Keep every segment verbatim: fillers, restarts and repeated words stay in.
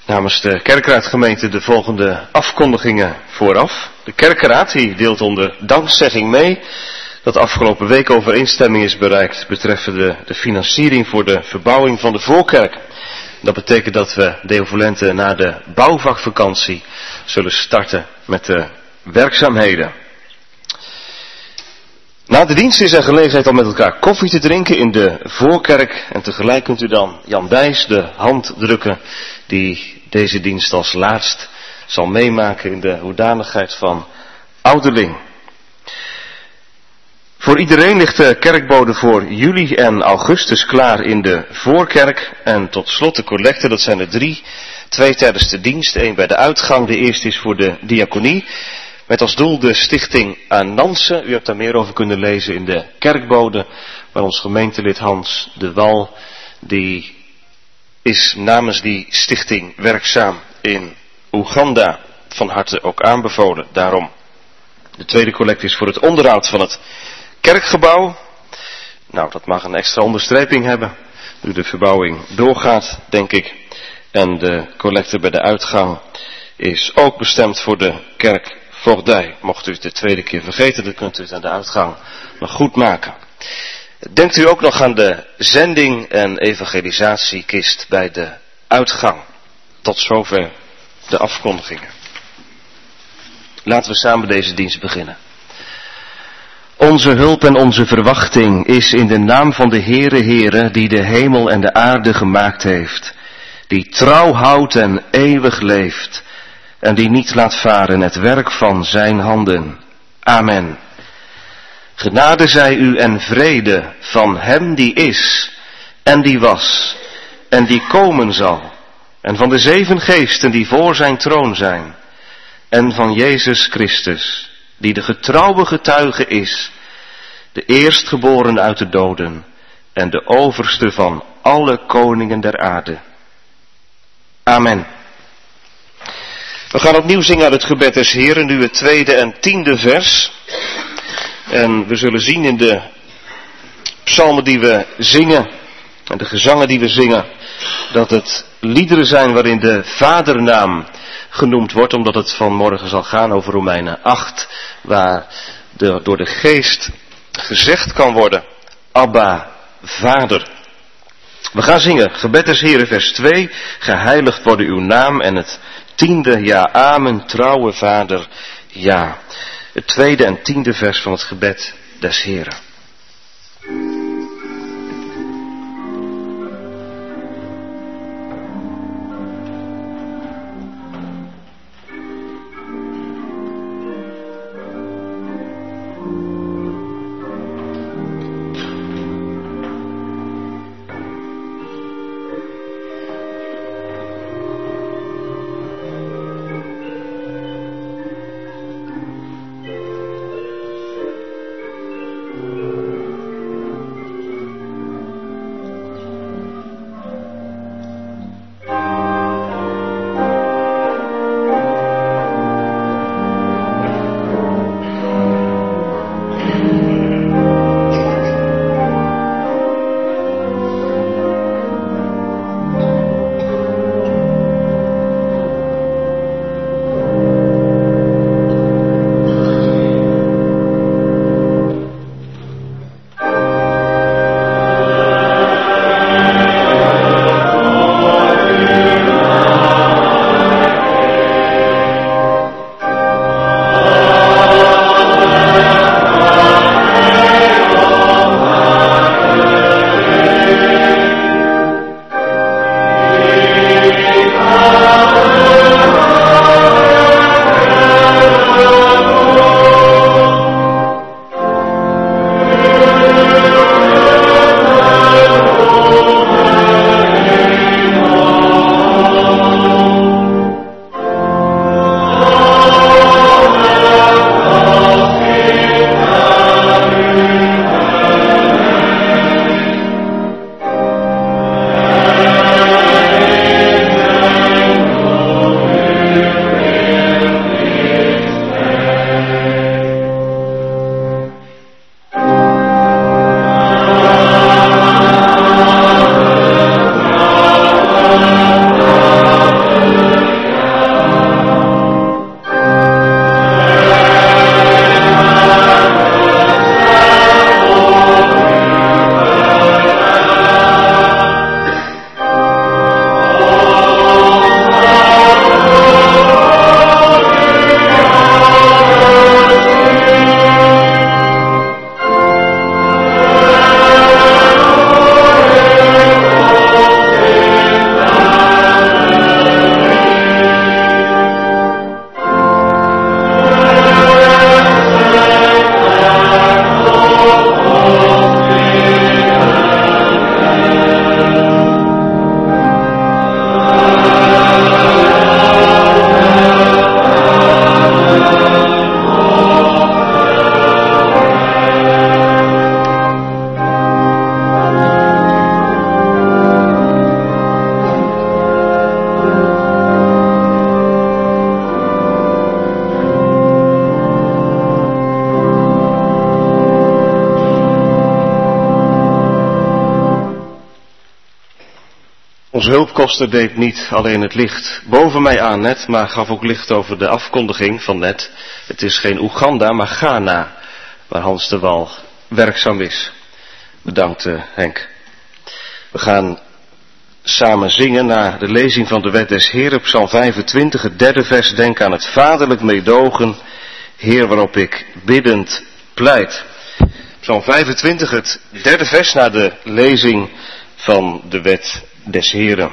Namens de kerkraadgemeente de volgende afkondigingen vooraf. De kerkraad die deelt onder dankzegging mee dat afgelopen week overeenstemming is bereikt betreffende de financiering voor de verbouwing van de voorkerk. Dat betekent dat we deovolenten na de bouwvakvakantie zullen starten met de werkzaamheden. Na de dienst is er gelegenheid om met elkaar koffie te drinken in de voorkerk. En tegelijk kunt u dan Jan Dijs de hand drukken die deze dienst als laatst zal meemaken in de hoedanigheid van ouderling. Voor iedereen ligt de kerkbode voor juli en augustus klaar in de voorkerk. En tot slot de collecte, dat zijn er drie. Twee tijdens de dienst, één bij de uitgang. De eerste is voor de diaconie. Met als doel de stichting Ananse. U hebt daar meer over kunnen lezen in de kerkbode. Waar ons gemeentelid Hans de Wal, die is namens die stichting werkzaam in Oeganda. Van harte ook aanbevolen daarom. De tweede collecte is voor het onderhoud van het kerkgebouw. Nou, dat mag een extra onderstreping hebben. Nu de verbouwing doorgaat, denk ik. En de collecte bij de uitgang is ook bestemd voor de kerkvoogdij. Mocht u het de tweede keer vergeten, dan kunt u het aan de uitgang nog goed maken. Denkt u ook nog aan de zending en evangelisatiekist bij de uitgang. Tot zover de afkondigingen. Laten we samen deze dienst beginnen. Onze hulp en onze verwachting is in de naam van de Heere Heere, die de hemel en de aarde gemaakt heeft, die trouw houdt en eeuwig leeft, en die niet laat varen het werk van zijn handen. Amen. Genade zij u en vrede van hem die is, en die was, en die komen zal, en van de zeven geesten die voor zijn troon zijn, en van Jezus Christus, die de getrouwe getuige is, de eerstgeboren uit de doden en de overste van alle koningen der aarde. Amen. We gaan opnieuw zingen uit het gebed des Heeren, nu het tweede en tiende vers. En we zullen zien in de psalmen die we zingen en de gezangen die we zingen, dat het liederen zijn waarin de vadernaam genoemd wordt, omdat het vanmorgen zal gaan over Romeinen acht, waar de, door de geest gezegd kan worden, Abba, Vader. We gaan zingen, gebed des Heeren, vers twee, geheiligd worden uw naam, en het tiende, ja, amen, trouwe Vader, ja. Het tweede en tiende vers van het gebed des Heeren. Onze hulpkoster deed niet alleen het licht boven mij aan net, maar gaf ook licht over de afkondiging van net. Het is geen Oeganda, maar Ghana, waar Hans de Wal werkzaam is. Bedankt uh, Henk. We gaan samen zingen na de lezing van de wet des Heeren, Psalm vijfentwintig, het derde vers. Denk aan het vaderlijk meedogen, Heer, waarop ik biddend pleit. Psalm vijfentwintig, het derde vers na de lezing van de wet des Heeren.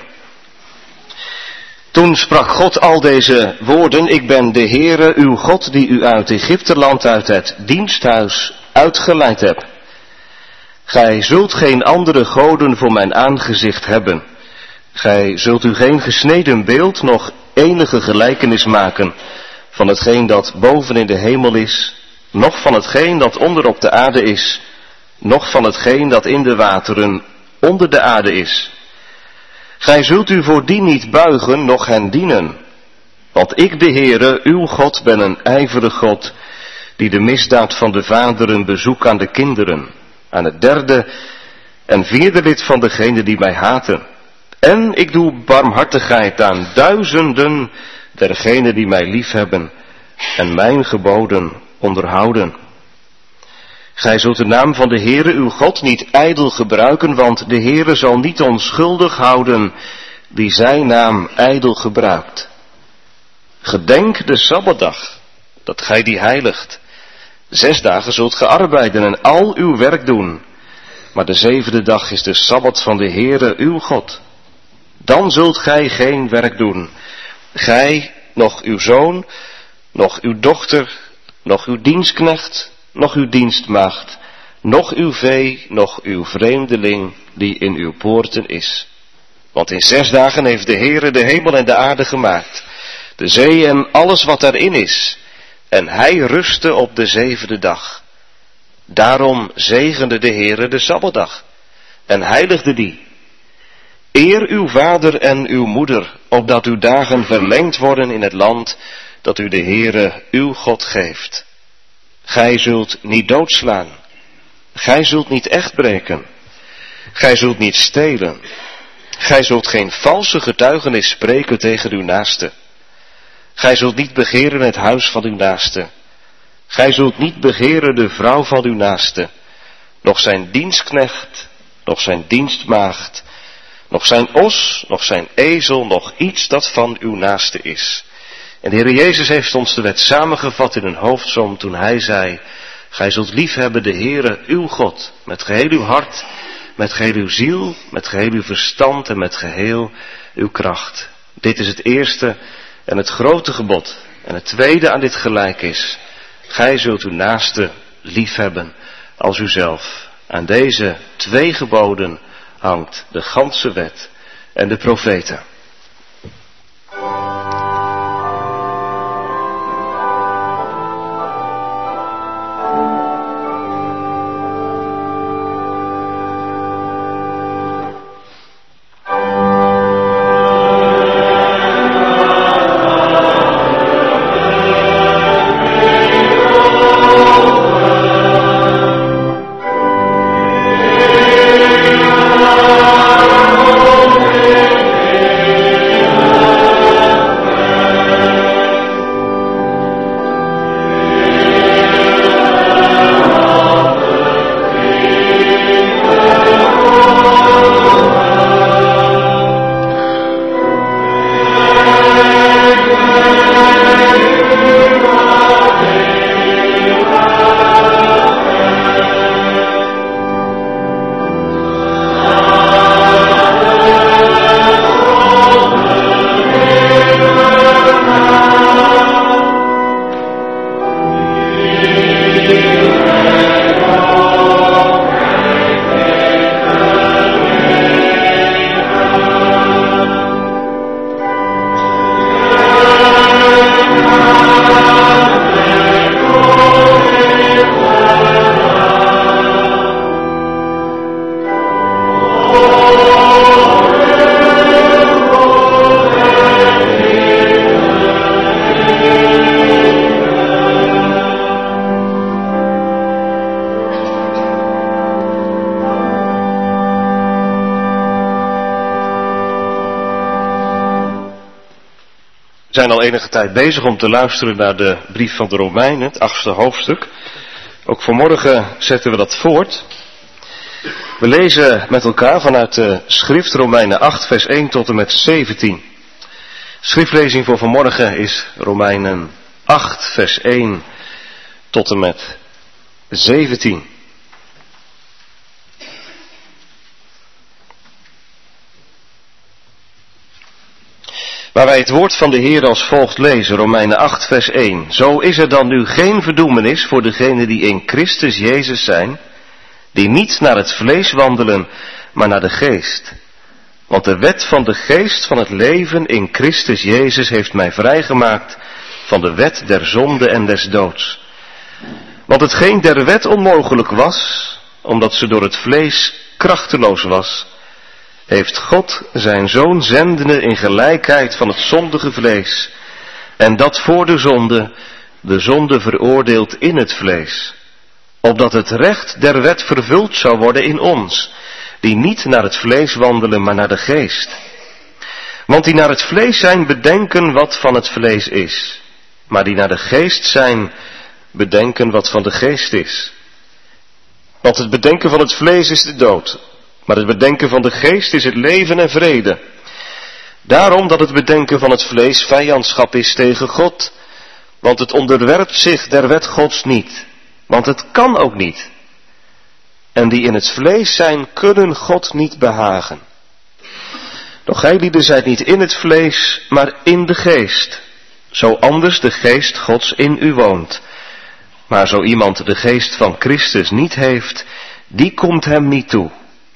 Toen sprak God al deze woorden: Ik ben de Heere, uw God, die u uit Egypteland, uit het diensthuis uitgeleid heb. Gij zult geen andere goden voor mijn aangezicht hebben. Gij zult u geen gesneden beeld, noch enige gelijkenis maken van hetgeen dat boven in de hemel is, noch van hetgeen dat onder op de aarde is, noch van hetgeen dat in de wateren onder de aarde is. Gij zult u voor die niet buigen, noch hen dienen. Want ik, de Heere, uw God, ben een ijverig God, die de misdaad van de vaderen bezoekt aan de kinderen, aan het derde en vierde lid van degenen die mij haten. En ik doe barmhartigheid aan duizenden dergenen die mij liefhebben en mijn geboden onderhouden. Gij zult de naam van de Heere uw God niet ijdel gebruiken, want de Heere zal niet onschuldig houden die zijn naam ijdel gebruikt. Gedenk de Sabbatdag, dat gij die heiligt. Zes dagen zult ge arbeiden en al uw werk doen, maar de zevende dag is de Sabbat van de Heere uw God. Dan zult gij geen werk doen, gij, noch uw zoon, noch uw dochter, noch uw dienstknecht, noch uw dienstmaagd, noch uw vee, noch uw vreemdeling die in uw poorten is. Want in zes dagen heeft de Heere de hemel en de aarde gemaakt, de zee en alles wat daarin is, en hij rustte op de zevende dag. Daarom zegende de Heere de Sabbatdag en heiligde die. Eer uw vader en uw moeder, opdat uw dagen verlengd worden in het land dat u de Heere uw God geeft. Gij zult niet doodslaan, gij zult niet echt breken, gij zult niet stelen, gij zult geen valse getuigenis spreken tegen uw naaste. Gij zult niet begeren het huis van uw naaste, gij zult niet begeren de vrouw van uw naaste, noch zijn dienstknecht, noch zijn dienstmaagd, noch zijn os, noch zijn ezel, noch iets dat van uw naaste is. En de Heer Jezus heeft ons de wet samengevat in een hoofdsom toen hij zei: Gij zult liefhebben de Heere uw God, met geheel uw hart, met geheel uw ziel, met geheel uw verstand en met geheel uw kracht. Dit is het eerste en het grote gebod. En het tweede aan dit gelijk is: Gij zult uw naaste liefhebben als uzelf. Aan deze twee geboden hangt de ganse wet en de profeten. Amen. We zijn al enige tijd bezig om te luisteren naar de brief van de Romeinen, het achtste hoofdstuk. Ook vanmorgen zetten we dat voort. We lezen met elkaar vanuit de schrift Romeinen acht vers één tot en met zeventien. De schriftlezing voor vanmorgen is Romeinen acht vers één tot en met zeventien. Waar wij het woord van de Heer als volgt lezen, Romeinen acht vers één. Zo is er dan nu geen verdoemenis voor degenen die in Christus Jezus zijn, die niet naar het vlees wandelen, maar naar de geest. Want de wet van de geest van het leven in Christus Jezus heeft mij vrijgemaakt van de wet der zonde en des doods. Want hetgeen der wet onmogelijk was, omdat ze door het vlees krachteloos was, heeft God zijn Zoon zendende in gelijkheid van het zondige vlees, en dat voor de zonde, de zonde veroordeeld in het vlees, opdat het recht der wet vervuld zou worden in ons, die niet naar het vlees wandelen, maar naar de geest. Want die naar het vlees zijn, bedenken wat van het vlees is, maar die naar de geest zijn, bedenken wat van de geest is. Want het bedenken van het vlees is de dood, maar het bedenken van de geest is het leven en vrede. Daarom dat het bedenken van het vlees vijandschap is tegen God, want het onderwerpt zich der wet Gods niet, want het kan ook niet. En die in het vlees zijn, kunnen God niet behagen. Doch gij lieden zijt niet in het vlees, maar in de geest, zo anders de geest Gods in u woont. Maar zo iemand de geest van Christus niet heeft, die komt hem niet toe.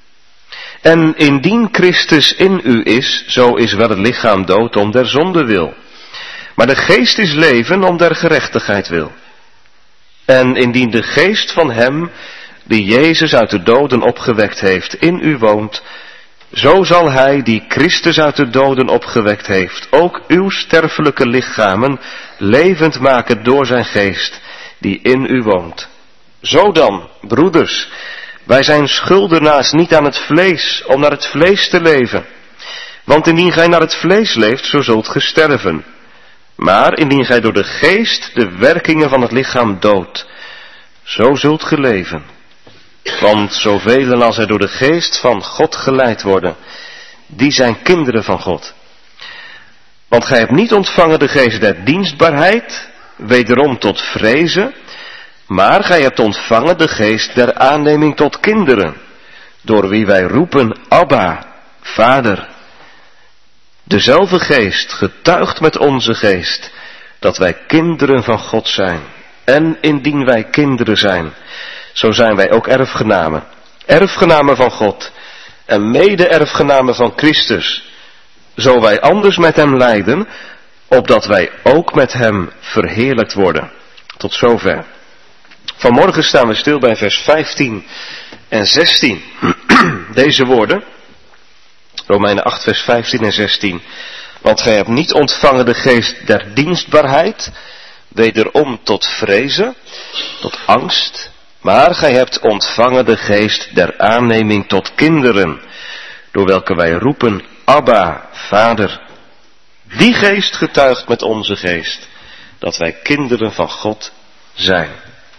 En indien Christus in u is, zo is wel het lichaam dood om der zonde wil. Maar de geest is leven om der gerechtigheid wil. En indien de geest van hem, die Jezus uit de doden opgewekt heeft, in u woont, zo zal hij, die Christus uit de doden opgewekt heeft, ook uw sterfelijke lichamen levend maken door zijn geest, die in u woont. Zo dan, broeders, wij zijn schuldenaars niet aan het vlees, om naar het vlees te leven. Want indien gij naar het vlees leeft, zo zult ge sterven. Maar indien gij door de geest de werkingen van het lichaam doodt, zo zult ge leven. Want zoveel als er door de geest van God geleid worden, die zijn kinderen van God. Want gij hebt niet ontvangen de geest der dienstbaarheid, wederom tot vrezen, maar gij hebt ontvangen de geest der aanneming tot kinderen, door wie wij roepen, Abba, Vader. Dezelfde geest getuigt met onze geest, dat wij kinderen van God zijn. En indien wij kinderen zijn, zo zijn wij ook erfgenamen. Erfgenamen van God en mede-erfgenamen van Christus, zo wij anders met hem lijden, opdat wij ook met hem verheerlijkt worden. Tot zover. Vanmorgen staan we stil bij vers vijftien en zestien. Deze woorden, Romeinen acht vers vijftien en zestien. Want gij hebt niet ontvangen de geest der dienstbaarheid, wederom tot vrezen, tot angst, maar gij hebt ontvangen de geest der aanneming tot kinderen, door welke wij roepen, Abba, Vader. Die geest getuigt met onze geest, dat wij kinderen van God zijn.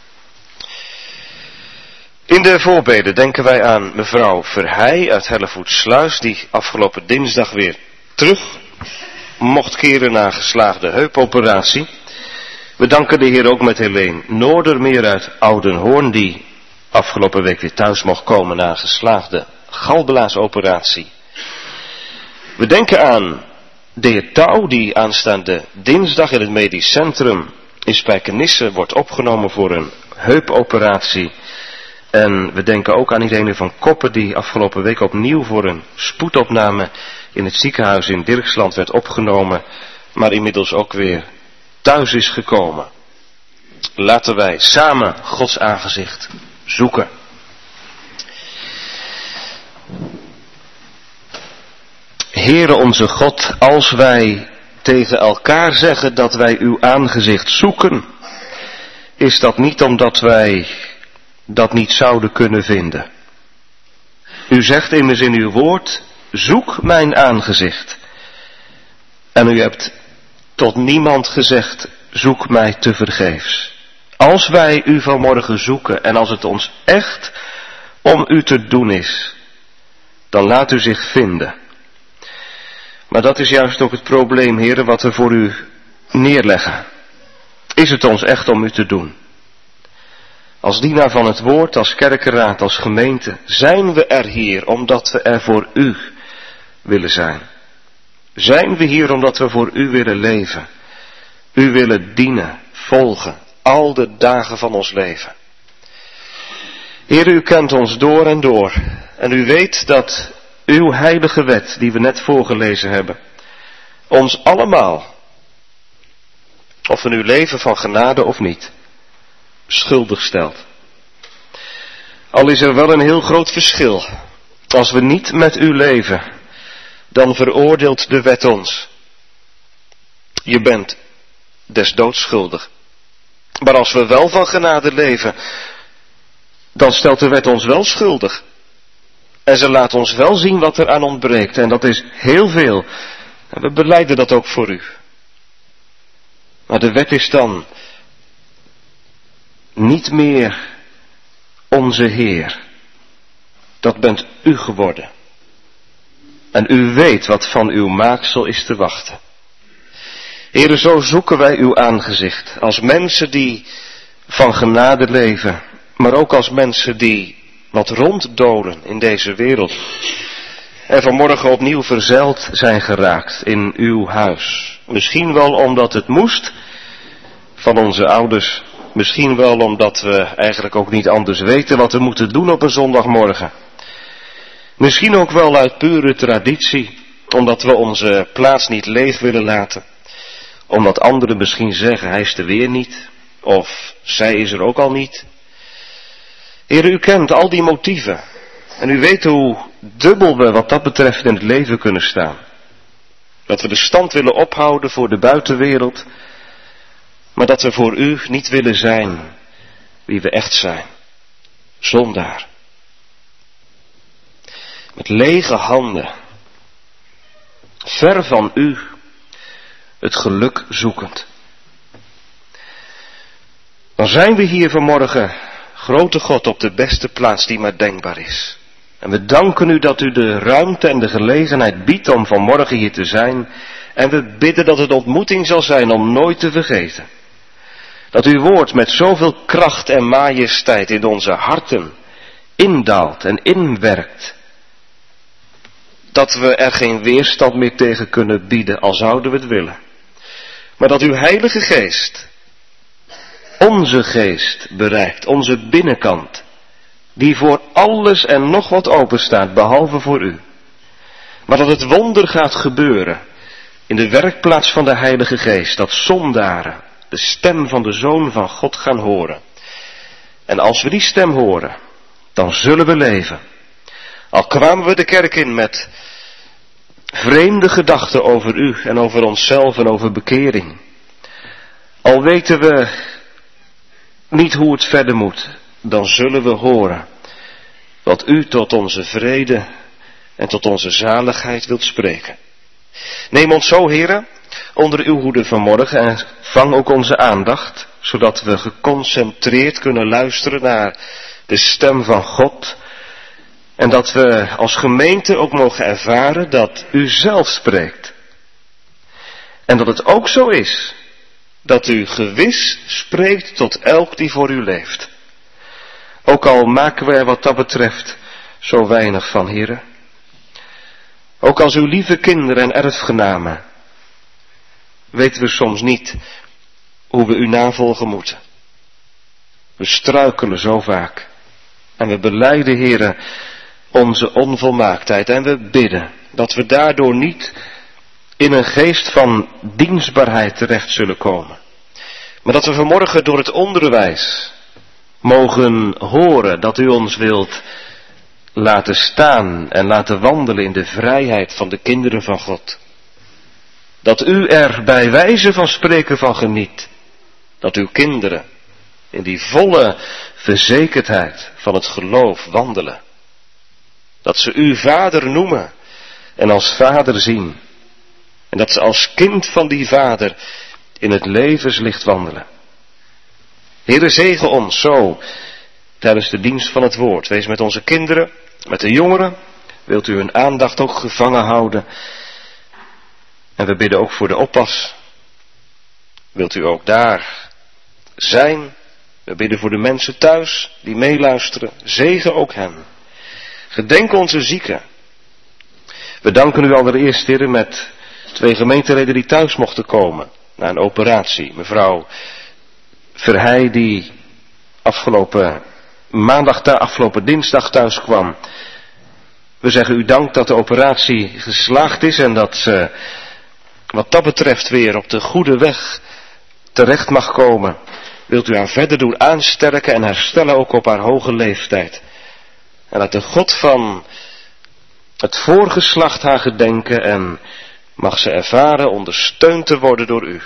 In de voorbeden denken wij aan mevrouw Verheij uit Hellevoetsluis, die afgelopen dinsdag weer terug mocht keren na een geslaagde heupoperatie. We danken de Heer ook met Helene Noordermeer uit Oudenhoorn, die afgelopen week weer thuis mocht komen na een geslaagde galblaasoperatie. We denken aan de heer Touw, die aanstaande dinsdag in het medisch centrum in Spijkenisse wordt opgenomen voor een heupoperatie. En we denken ook aan Irene van Koppen, die afgelopen week opnieuw voor een spoedopname in het ziekenhuis in Dirksland werd opgenomen, maar inmiddels ook weer thuis is gekomen. Laten wij samen Gods aangezicht zoeken. Heere onze God, als wij tegen elkaar zeggen dat wij uw aangezicht zoeken, is dat niet omdat wij dat niet zouden kunnen vinden. U zegt immers in uw woord, zoek mijn aangezicht. En u hebt tot niemand gezegd, zoek mij tevergeefs. Als wij u vanmorgen zoeken en als het ons echt om u te doen is, dan laat u zich vinden. Maar dat is juist ook het probleem, heren, wat we voor u neerleggen. Is het ons echt om u te doen? Als dienaar van het woord, als kerkenraad, als gemeente, zijn we er hier omdat we er voor u willen zijn. Zijn we hier omdat we voor u willen leven. U willen dienen, volgen, al de dagen van ons leven. Heer, u kent ons door en door. En u weet dat uw heilige wet, die we net voorgelezen hebben, ons allemaal, of we nu leven van genade of niet, schuldig stelt. Al is er wel een heel groot verschil. Als we niet met u leven, dan veroordeelt de wet ons. Je bent des doods schuldig. Maar als we wel van genade leven, dan stelt de wet ons wel schuldig. En ze laat ons wel zien wat er aan ontbreekt. En dat is heel veel. En we belijden dat ook voor u. Maar de wet is dan niet meer onze Heer. Dat bent u geworden. En u weet wat van uw maaksel is te wachten. Heere, zo zoeken wij uw aangezicht. Als mensen die van genade leven. Maar ook als mensen die wat ronddolen in deze wereld. En vanmorgen opnieuw verzeild zijn geraakt in uw huis. Misschien wel omdat het moest van onze ouders. Misschien wel omdat we eigenlijk ook niet anders weten wat we moeten doen op een zondagmorgen. Misschien ook wel uit pure traditie. Omdat we onze plaats niet leeg willen laten. Omdat anderen misschien zeggen, hij is er weer niet. Of zij is er ook al niet. Heer, u kent al die motieven. En u weet hoe dubbel we wat dat betreft in het leven kunnen staan. Dat we de stand willen ophouden voor de buitenwereld. Maar dat we voor u niet willen zijn wie we echt zijn. Zondaar. Met lege handen. Ver van u. Het geluk zoekend. Dan zijn we hier vanmorgen, grote God, op de beste plaats die maar denkbaar is. En we danken u dat u de ruimte en de gelegenheid biedt om vanmorgen hier te zijn. En we bidden dat het ontmoeting zal zijn om nooit te vergeten. Dat uw woord met zoveel kracht en majesteit in onze harten indaalt en inwerkt. Dat we er geen weerstand meer tegen kunnen bieden, al zouden we het willen. Maar dat uw heilige geest, onze geest bereikt, onze binnenkant, die voor alles en nog wat open staat, behalve voor u. Maar dat het wonder gaat gebeuren in de werkplaats van de Heilige Geest, dat zondaren de stem van de Zoon van God gaan horen. En als we die stem horen, dan zullen we leven. Al kwamen we de kerk in met vreemde gedachten over u en over onszelf en over bekering. Al weten we niet hoe het verder moet, dan zullen we horen wat u tot onze vrede en tot onze zaligheid wilt spreken. Neem ons zo, heren, onder uw hoede vanmorgen en vang ook onze aandacht, zodat we geconcentreerd kunnen luisteren naar de stem van God. En dat we als gemeente ook mogen ervaren dat u zelf spreekt. En dat het ook zo is dat u gewis spreekt tot elk die voor u leeft. Ook al maken we er wat dat betreft zo weinig van, heren. Ook als uw lieve kinderen en erfgenamen weten we soms niet hoe we u navolgen moeten. We struikelen zo vaak. En we belijden, heren, onze onvolmaaktheid. En we bidden dat we daardoor niet in een geest van dienstbaarheid terecht zullen komen. Maar dat we vanmorgen door het onderwijs mogen horen dat u ons wilt laten staan en laten wandelen in de vrijheid van de kinderen van God. Dat u er bij wijze van spreken van geniet. Dat uw kinderen in die volle verzekerdheid van het geloof wandelen. Dat ze u vader noemen en als vader zien. En dat ze als kind van die Vader in het levenslicht wandelen. Heere, zegen ons zo tijdens de dienst van het woord. Wees met onze kinderen, met de jongeren. Wilt u hun aandacht ook gevangen houden. En we bidden ook voor de oppas. Wilt u ook daar zijn. We bidden voor de mensen thuis die meeluisteren. Zegen ook hen. Gedenk onze zieken. We danken u allereerst, Heere, met twee gemeenteleden die thuis mochten komen. Na een operatie. Mevrouw Verheij die afgelopen maandag, afgelopen dinsdag thuis kwam. We zeggen u dank dat de operatie geslaagd is en dat ze wat dat betreft weer op de goede weg terecht mag komen. Wilt u haar verder doen aansterken en herstellen ook op haar hoge leeftijd. En laat de God van het voorgeslacht haar gedenken en mag ze ervaren ondersteund te worden door u.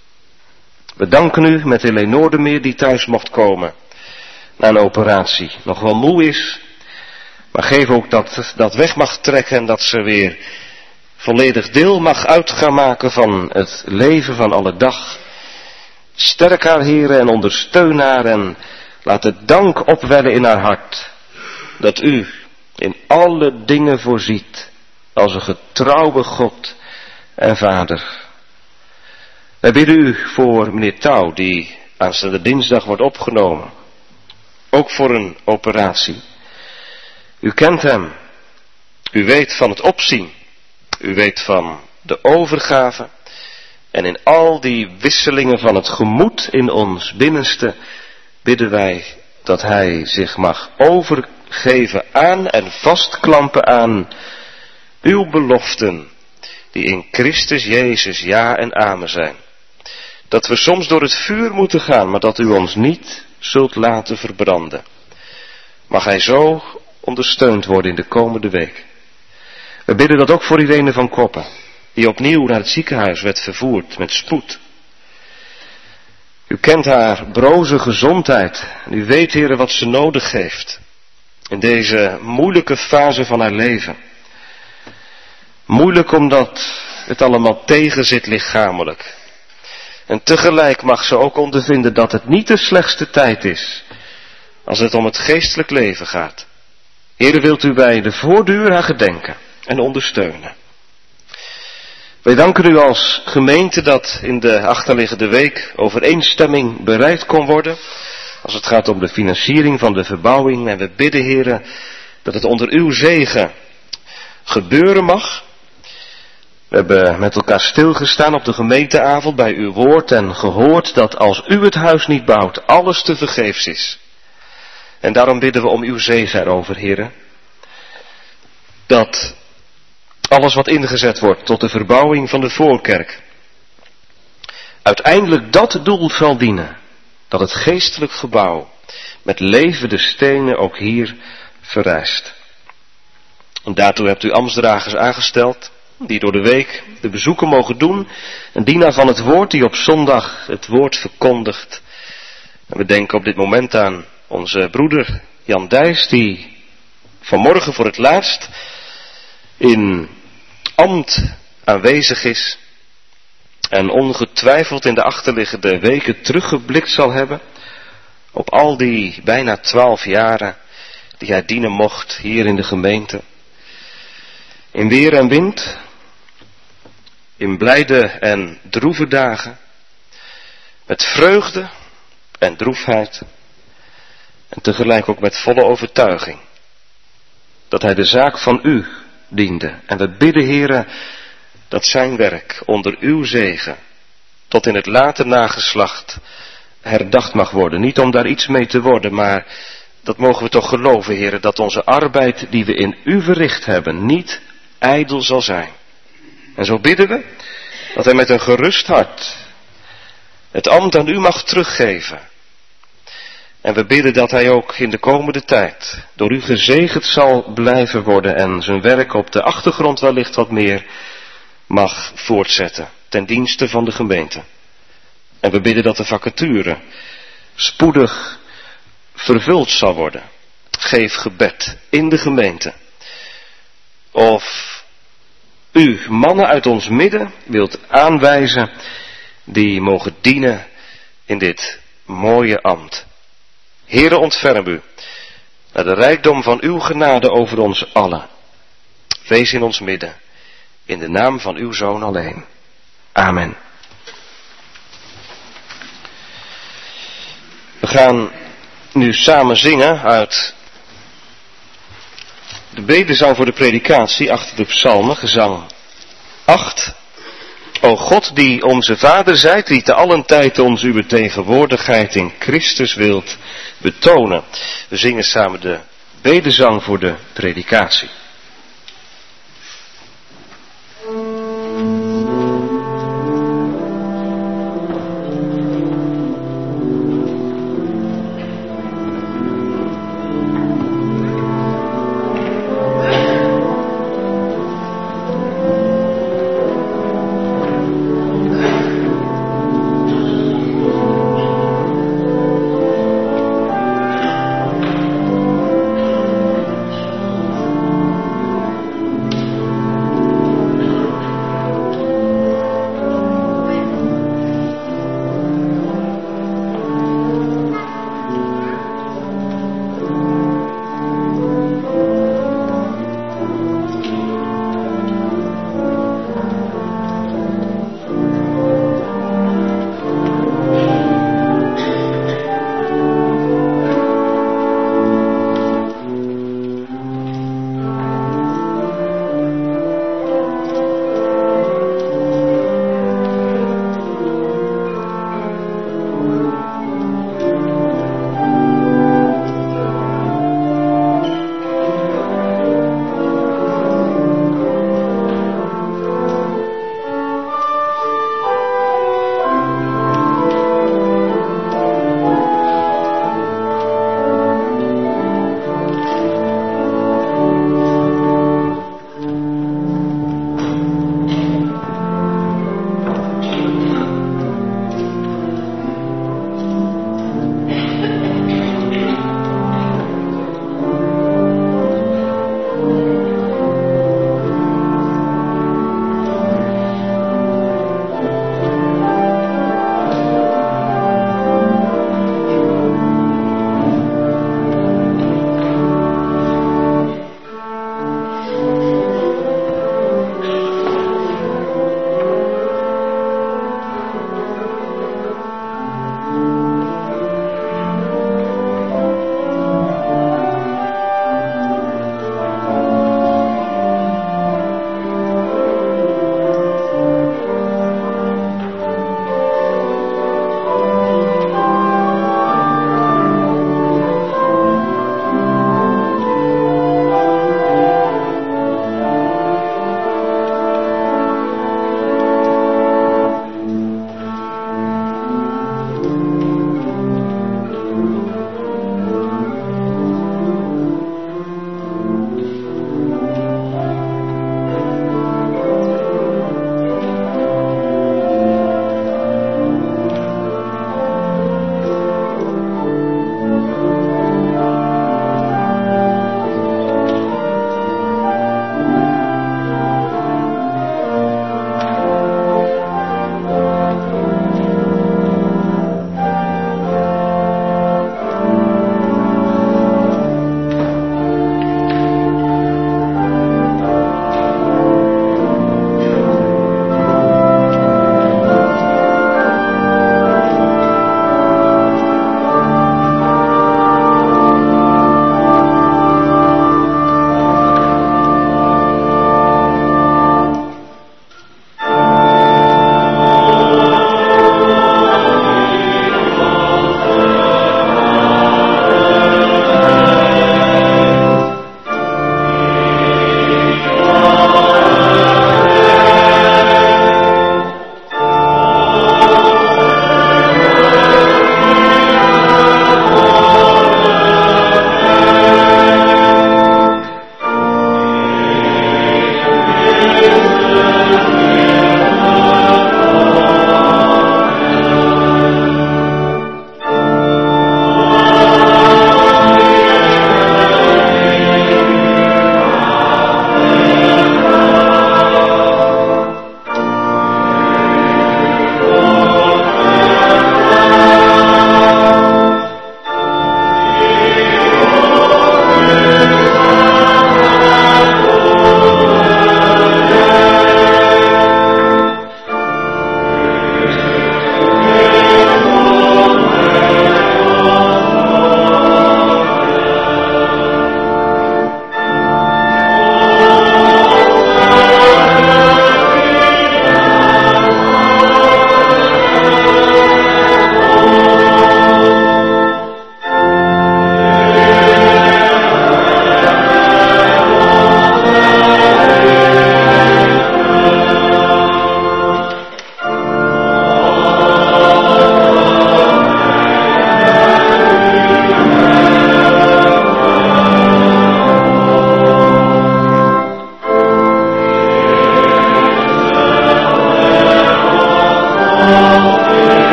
We danken u met Helene Noordermeer die thuis mocht komen na een operatie. Nog wel moe is, maar geef ook dat dat weg mag trekken en dat ze weer volledig deel mag uit gaan maken van het leven van alle dag. Sterk haar, Heere, en ondersteun haar en laat de dank opwellen in haar hart. Dat u in alle dingen voorziet als een getrouwe God en Vader. Wij bidden u voor meneer Touw die aanstaande dinsdag wordt opgenomen. Ook voor een operatie. U kent hem. U weet van het opzien. U weet van de overgave. En in al die wisselingen van het gemoed in ons binnenste bidden wij dat hij zich mag overgeven aan en vastklampen aan uw beloften die in Christus Jezus ja en amen zijn. Dat we soms door het vuur moeten gaan, maar dat u ons niet zult laten verbranden. Mag hij zo ondersteund worden in de komende week. We bidden dat ook voor Irene van Koppen, die opnieuw naar het ziekenhuis werd vervoerd met spoed. U kent haar broze gezondheid en u weet, Heere, wat ze nodig heeft in deze moeilijke fase van haar leven. Moeilijk omdat het allemaal tegen zit lichamelijk. En tegelijk mag ze ook ondervinden dat het niet de slechtste tijd is als het om het geestelijk leven gaat. Heere, wilt u bij de voortduur haar gedenken en ondersteunen. Wij danken u als gemeente dat in de achterliggende week overeenstemming bereikt kon worden. Als het gaat om de financiering van de verbouwing. En we bidden, Heere, dat het onder uw zegen gebeuren mag. We hebben met elkaar stilgestaan op de gemeenteavond bij uw woord en gehoord dat als u het huis niet bouwt, alles te vergeefs is. En daarom bidden we om uw zegen erover, Heere. Dat alles wat ingezet wordt tot de verbouwing van de voorkerk uiteindelijk dat doel zal dienen. Dat het geestelijk gebouw met levende stenen ook hier verrijst. En daartoe hebt u ambtsdragers aangesteld die door de week de bezoeken mogen doen. Een dienaar van het woord die op zondag het woord verkondigt. En we denken op dit moment aan onze broeder Jan Dijs die vanmorgen voor het laatst in ambt aanwezig is. En ongetwijfeld in de achterliggende weken teruggeblikt zal hebben op al die bijna twaalf jaren die hij dienen mocht hier in de gemeente. In weer en wind, in blijde en droeve dagen, met vreugde en droefheid en tegelijk ook met volle overtuiging dat hij de zaak van u diende. En we bidden, Heere, dat zijn werk onder uw zegen tot in het late nageslacht herdacht mag worden. Niet om daar iets mee te worden, maar dat mogen we toch geloven, Heere, dat onze arbeid die we in u verricht hebben niet ijdel zal zijn. En zo bidden we dat hij met een gerust hart het ambt aan u mag teruggeven. En we bidden dat hij ook in de komende tijd door u gezegend zal blijven worden en zijn werk op de achtergrond wellicht wat meer mag voortzetten ten dienste van de gemeente. En we bidden dat de vacature spoedig vervuld zal worden. Geef gebed in de gemeente. Of u mannen uit ons midden wilt aanwijzen die mogen dienen in dit mooie ambt. Heere, ontferm u naar de rijkdom van uw genade over ons allen. Wees in ons midden, in de naam van uw Zoon alleen. Amen. We gaan nu samen zingen uit de bedenzang voor de predikatie achter de psalmen, gezang acht. O God, die onze Vader zijt, die te allen tijd ons uw tegenwoordigheid in Christus wilt betonen. We zingen samen de bedenzang voor de predikatie. Thank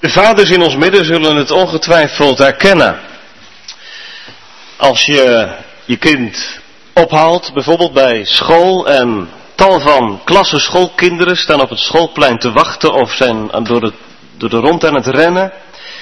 Vaders in ons midden zullen het ongetwijfeld herkennen. Als je je kind ophaalt, bijvoorbeeld bij school, en tal van klassen schoolkinderen staan op het schoolplein te wachten of zijn door de, door de rond aan het rennen.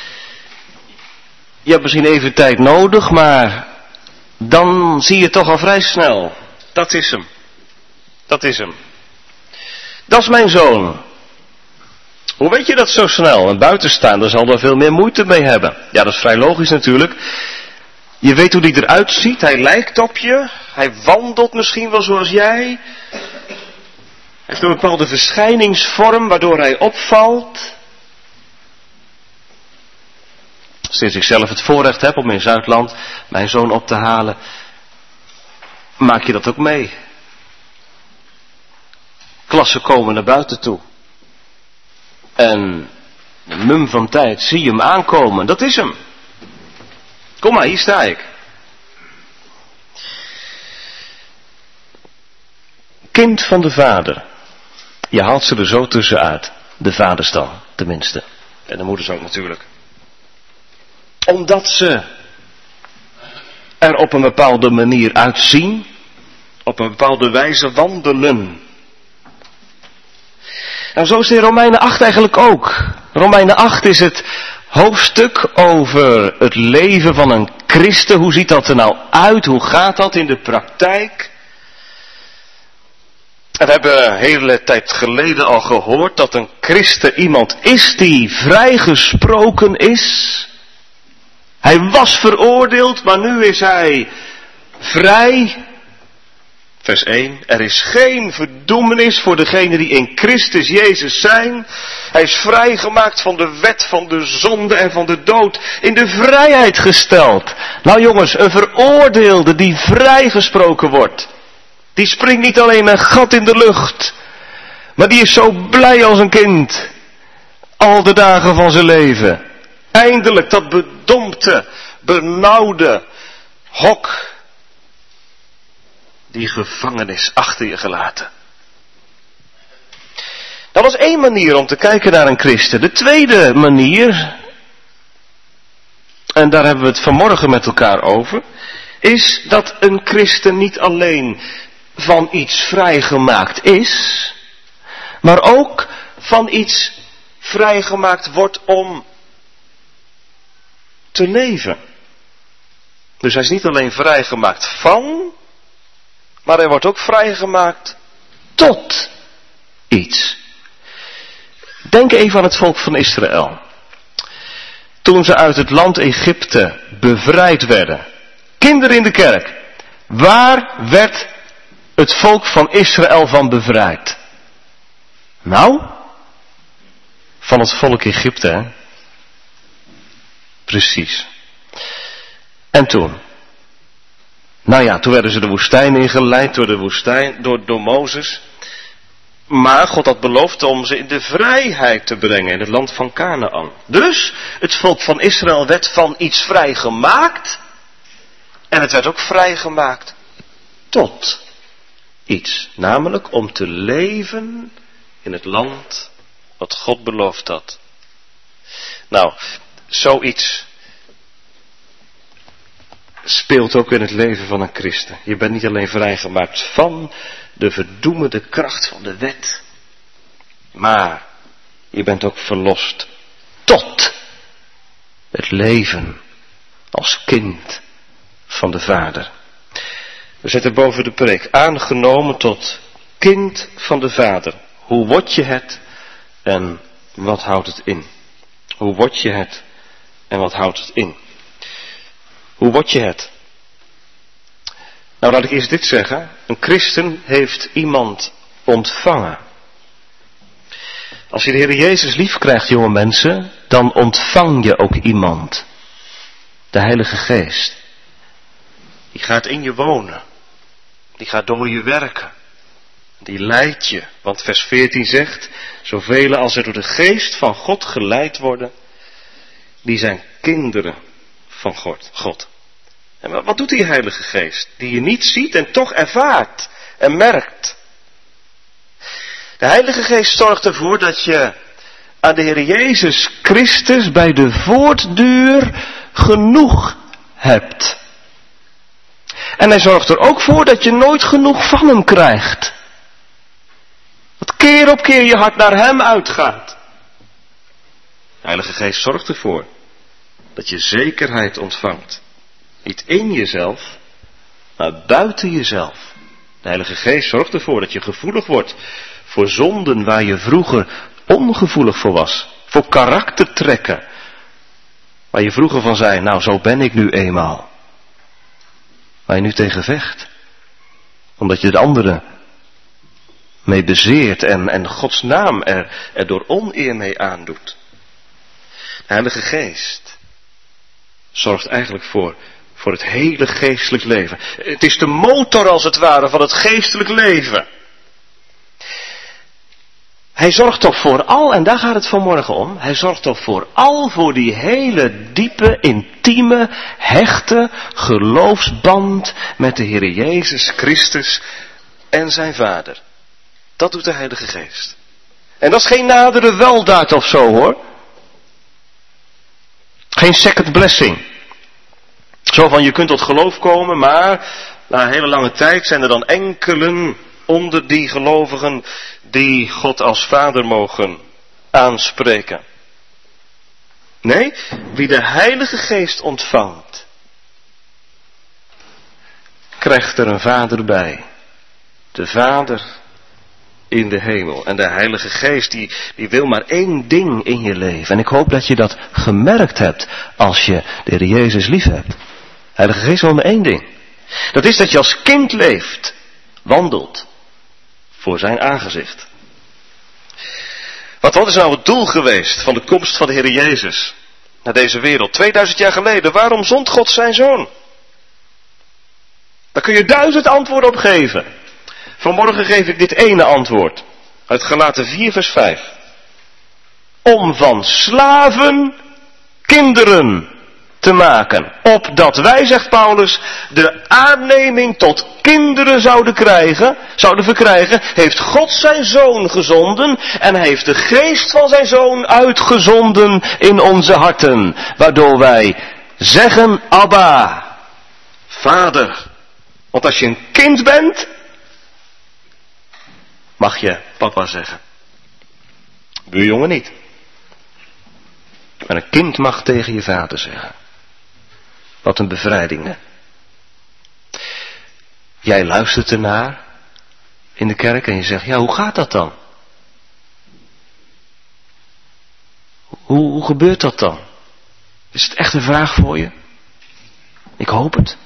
Je hebt misschien even tijd nodig, maar dan zie je toch al vrij snel. Dat is hem. Dat is hem. Dat is mijn zoon. Hoe weet je dat zo snel? Een buitenstaander zal er veel meer moeite mee hebben. Ja, dat is vrij logisch natuurlijk. Je weet hoe hij eruit ziet. Hij lijkt op je. Hij wandelt misschien wel zoals jij. Hij heeft een bepaalde verschijningsvorm waardoor hij opvalt. Sinds ik zelf het voorrecht heb om in Zuidland mijn zoon op te halen, maak je dat ook mee. Klassen komen naar buiten toe. En de mum van tijd zie je hem aankomen. Dat is hem. Kom maar, hier sta ik. Kind van de vader. Je haalt ze er zo tussenuit. De vaders dan, tenminste. En de moeders ook natuurlijk. Omdat ze er op een bepaalde manier uitzien. Op een bepaalde wijze wandelen. Nou, zo is het in Romeinen acht eigenlijk ook. Romeinen acht is het hoofdstuk over het leven van een christen. Hoe ziet dat er nou uit? Hoe gaat dat in de praktijk? En we hebben een hele tijd geleden al gehoord dat een christen iemand is die vrijgesproken is. Hij was veroordeeld, maar nu is hij vrij. Vers één. Er is geen verdoemenis voor degenen die in Christus Jezus zijn. Hij is vrijgemaakt van de wet van de zonde en van de dood. In de vrijheid gesteld. Nou jongens, een veroordeelde die vrijgesproken wordt. Die springt niet alleen een gat in de lucht. Maar die is zo blij als een kind. Al de dagen van zijn leven. Eindelijk dat bedompte, benauwde hok. Die gevangenis achter je gelaten. Dat was één manier om te kijken naar een christen. De tweede manier, en daar hebben we het vanmorgen met elkaar over, is dat een christen niet alleen van iets vrijgemaakt is, maar ook van iets vrijgemaakt wordt om te leven. Dus hij is niet alleen vrijgemaakt van, maar hij wordt ook vrijgemaakt tot iets. Denk even aan het volk van Israël. Toen ze uit het land Egypte bevrijd werden. Kinderen in de kerk. Waar werd het volk van Israël van bevrijd? Nou, van het volk Egypte, hè? Precies. En toen? Nou ja, toen werden ze de woestijn ingeleid door de woestijn, door, door Mozes. Maar God had beloofd om ze in de vrijheid te brengen in het land van Kanaan. Dus het volk van Israël werd van iets vrijgemaakt. En het werd ook vrijgemaakt tot iets. Namelijk om te leven in het land wat God beloofd had. Nou, zoiets speelt ook in het leven van een christen. Je bent niet alleen vrijgemaakt van de verdoemende kracht van de wet, maar je bent ook verlost tot het leven als kind van de Vader. We zetten boven de preek aangenomen tot kind van de Vader. Hoe word je het en wat houdt het in? Hoe word je het en wat houdt het in? Hoe word je het? Nou, laat ik eerst dit zeggen. Een christen heeft iemand ontvangen. Als je de Heer Jezus lief krijgt, jonge mensen, dan ontvang je ook iemand. De Heilige Geest. Die gaat in je wonen. Die gaat door je werken. Die leidt je. Want vers veertien zegt, zoveel als er door de Geest van God geleid worden, die zijn kinderen van God. God. En wat doet die Heilige Geest? Die je niet ziet en toch ervaart en merkt. De Heilige Geest zorgt ervoor dat je aan de Heer Jezus Christus bij de voordeur genoeg hebt. En hij zorgt er ook voor dat je nooit genoeg van hem krijgt. Dat keer op keer je hart naar hem uitgaat. De Heilige Geest zorgt ervoor dat je zekerheid ontvangt. Niet in jezelf, maar buiten jezelf. De Heilige Geest zorgt ervoor dat je gevoelig wordt voor zonden waar je vroeger ongevoelig voor was. Voor karaktertrekken. Waar je vroeger van zei, nou zo ben ik nu eenmaal. Waar je nu tegen vecht. Omdat je de anderen mee bezeert en, en Gods naam er, er door oneer mee aandoet. De Heilige Geest zorgt eigenlijk voor, voor het hele geestelijk leven. Het is de motor als het ware van het geestelijk leven. Hij zorgt toch vooral, en daar gaat het vanmorgen om, hij zorgt toch vooral voor die hele diepe, intieme, hechte geloofsband met de Heer Jezus Christus en zijn Vader. Dat doet de Heilige Geest. En dat is geen nadere weldaad of zo hoor. Geen second blessing. Zo van je kunt tot geloof komen, maar na een hele lange tijd zijn er dan enkelen onder die gelovigen die God als Vader mogen aanspreken. Nee, wie de Heilige Geest ontvangt, krijgt er een Vader bij. De Vader in de hemel. En de Heilige Geest die, die wil maar één ding in je leven. En ik hoop dat je dat gemerkt hebt als je de Heer Jezus lief hebt. De Heilige Geest wil maar één ding. Dat is dat je als kind leeft, wandelt voor zijn aangezicht. Want wat is nou het doel geweest van de komst van de Heer Jezus naar deze wereld? tweeduizend jaar geleden, waarom zond God zijn Zoon? Daar kun je duizend antwoorden op geven. Vanmorgen geef ik dit ene antwoord. Uit Galaten vier vers vijf. Om van slaven kinderen te maken. Opdat wij, zegt Paulus, de aanneming tot kinderen zouden krijgen, zouden verkrijgen, heeft God zijn Zoon gezonden en hij heeft de geest van zijn Zoon uitgezonden in onze harten. Waardoor wij zeggen, Abba, Vader. Want als je een kind bent, mag je papa zeggen. Buurjongen niet. Maar een kind mag tegen je vader zeggen. Wat een bevrijding, hè? Jij luistert ernaar in de kerk en je zegt, ja, hoe gaat dat dan? Hoe, hoe gebeurt dat dan? Is het echt een vraag voor je? Ik hoop het.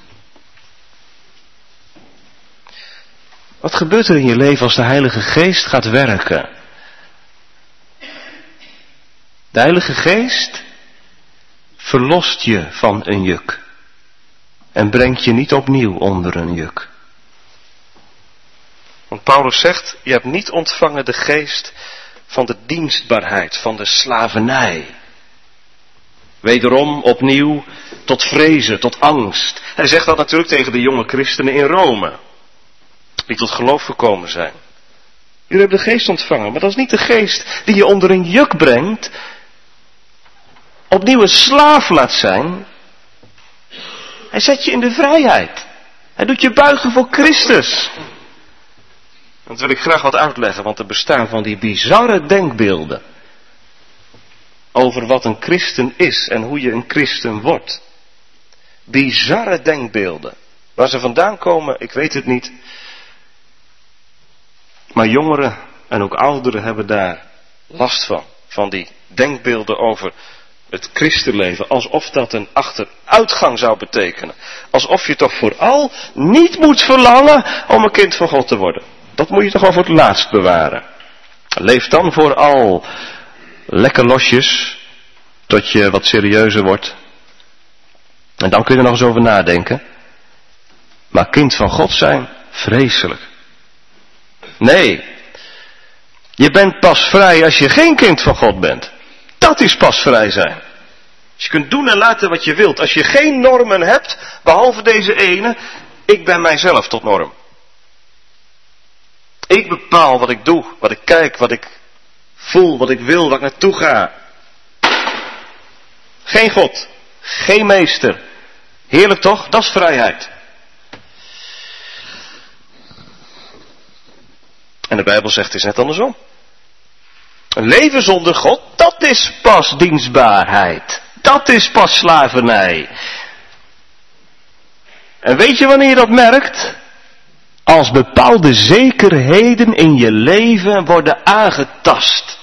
Wat gebeurt er in je leven als de Heilige Geest gaat werken? De Heilige Geest verlost je van een juk. En brengt je niet opnieuw onder een juk. Want Paulus zegt, je hebt niet ontvangen de geest van de dienstbaarheid, van de slavernij. Wederom opnieuw tot vrezen, tot angst. Hij zegt dat natuurlijk tegen de jonge christenen in Rome. Die tot geloof gekomen zijn. Jullie hebben de geest ontvangen, maar dat is niet de geest die je onder een juk brengt. Opnieuw een slaaf laat zijn. Hij zet je in de vrijheid. Hij doet je buigen voor Christus. Dat wil ik graag wat uitleggen, want er bestaan van die bizarre denkbeelden. Over wat een christen is en hoe je een christen wordt. Bizarre denkbeelden. Waar ze vandaan komen, ik weet het niet. Maar jongeren en ook ouderen hebben daar last van. Van die denkbeelden over het christenleven. Alsof dat een achteruitgang zou betekenen. Alsof je toch vooral niet moet verlangen om een kind van God te worden. Dat moet je toch wel voor het laatst bewaren. Leef dan vooral lekker losjes. Tot je wat serieuzer wordt. En dan kun je er nog eens over nadenken. Maar kind van God zijn, vreselijk. Nee, je bent pas vrij als je geen kind van God bent. Dat is pas vrij zijn. Als je kunt doen en laten wat je wilt. Als je geen normen hebt, behalve deze ene, ik ben mijzelf tot norm. Ik bepaal wat ik doe, wat ik kijk, wat ik voel wat ik wil, waar ik naartoe ga. Geen God, geen meester. Heerlijk toch? Dat is vrijheid. En de Bijbel zegt het is net andersom. Een leven zonder God, dat is pas dienstbaarheid. Dat is pas slavernij. En weet je wanneer je dat merkt? Als bepaalde zekerheden in je leven worden aangetast.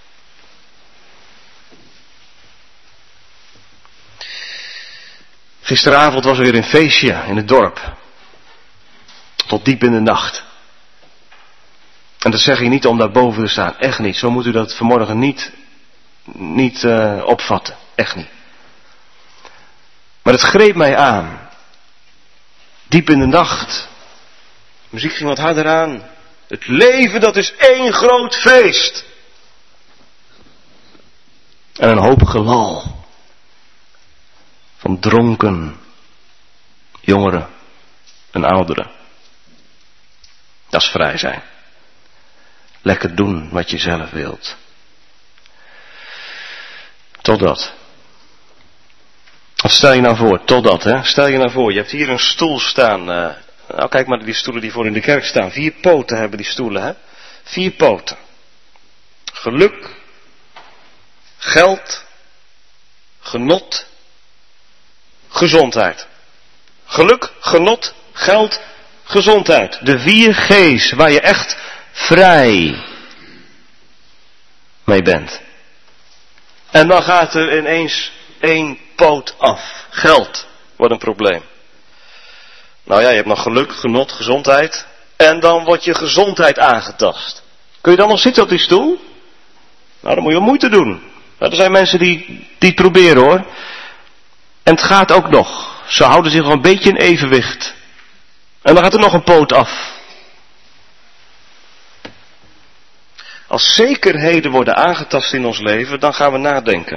Gisteravond was er weer een feestje in het dorp. Tot diep in de nacht. En dat zeg ik niet om daar boven te staan. Echt niet. Zo moet u dat vanmorgen niet, niet uh, opvatten. Echt niet. Maar het greep mij aan. Diep in de nacht. De muziek ging wat harder aan. Het leven, dat is één groot feest. En een hoop gelal. Van dronken jongeren en ouderen. Dat is vrij zijn. Lekker doen wat je zelf wilt. Totdat. Wat stel je nou voor? Totdat, hè? Stel je nou voor, je hebt hier een stoel staan. Uh, nou, kijk maar die stoelen die voor in de kerk staan. Vier poten hebben die stoelen, hè? Vier poten. Geluk. Geld. Genot. Gezondheid. Geluk, genot, geld, gezondheid. De vier G's waar je echt vrij mee bent. En dan gaat er ineens één poot af. Geld wordt een probleem. Nou ja, je hebt nog geluk, genot, gezondheid. En dan wordt je gezondheid aangetast. Kun je dan nog zitten op die stoel? Nou, dan moet je wel moeite doen. Nou, er zijn mensen die, die het proberen hoor. En het gaat ook nog. Ze houden zich wel een beetje in evenwicht. En dan gaat er nog een poot af. Als zekerheden worden aangetast in ons leven, dan gaan we nadenken.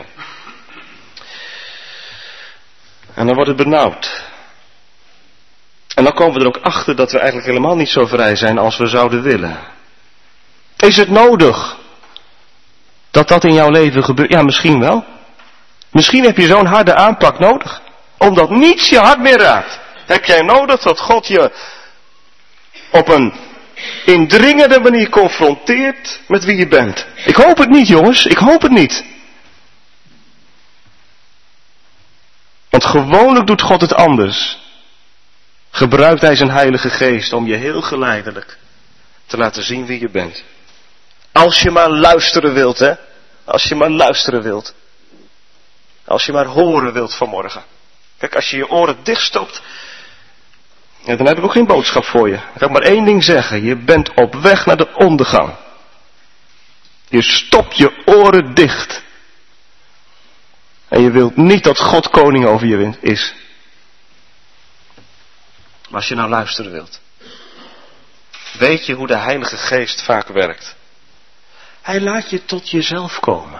En dan wordt het benauwd. En dan komen we er ook achter dat we eigenlijk helemaal niet zo vrij zijn als we zouden willen. Is het nodig dat dat in jouw leven gebeurt? Ja, misschien wel. Misschien heb je zo'n harde aanpak nodig. Omdat niets je hart meer raakt. Heb jij nodig dat God je op een indringende manier confronteert met wie je bent. Ik hoop het niet, jongens. Ik hoop het niet. Want gewoonlijk doet God het anders. Gebruikt Hij zijn Heilige Geest om je heel geleidelijk te laten zien wie je bent. Als je maar luisteren wilt, hè. Als je maar luisteren wilt. Als je maar horen wilt vanmorgen. Kijk, als je je oren dichtstopt, ja, dan heb ik ook geen boodschap voor je. Ik kan maar één ding zeggen. Je bent op weg naar de ondergang. Je stopt je oren dicht. En je wilt niet dat God koning over je is. Maar als je nou luisteren wilt. Weet je hoe de Heilige Geest vaak werkt? Hij laat je tot jezelf komen.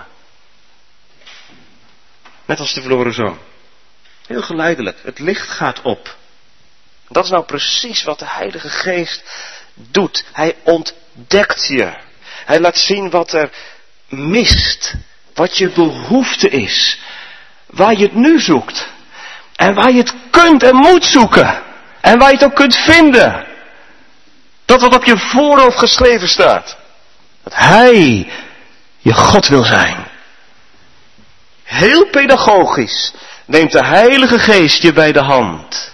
Net als de verloren zoon. Heel geleidelijk. Het licht gaat op. Dat is nou precies wat de Heilige Geest doet. Hij ontdekt je. Hij laat zien wat er mist. Wat je behoefte is. Waar je het nu zoekt. En waar je het kunt en moet zoeken. En waar je het ook kunt vinden. Dat wat op je voorhoofd geschreven staat. Dat Hij je God wil zijn. Heel pedagogisch neemt de Heilige Geest je bij de hand.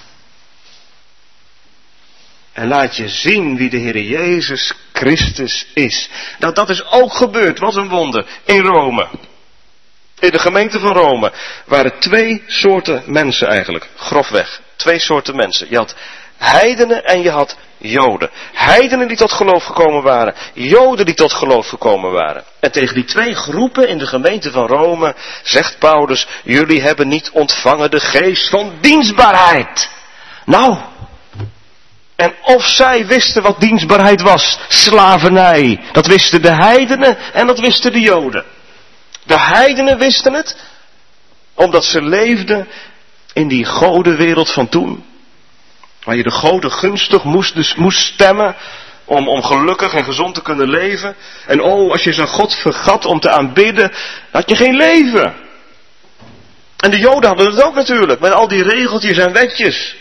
En laat je zien wie de Heer Jezus Christus is. Nou, dat is ook gebeurd. Wat een wonder. In Rome. In de gemeente van Rome waren twee soorten mensen eigenlijk. Grofweg. Twee soorten mensen. Je had heidenen en je had Joden. Heidenen die tot geloof gekomen waren. Joden die tot geloof gekomen waren. En tegen die twee groepen in de gemeente van Rome zegt Paulus: jullie hebben niet ontvangen de geest van dienstbaarheid. Nou, en of zij wisten wat dienstbaarheid was. Slavernij. Dat wisten de heidenen en dat wisten de Joden. De heidenen wisten het, omdat ze leefden in die godenwereld van toen. Waar je de goden gunstig moest, dus moest stemmen. om, om gelukkig en gezond te kunnen leven. En oh, als je zo'n God vergat om te aanbidden, had je geen leven. En de Joden hadden het ook natuurlijk, met al die regeltjes en wetjes.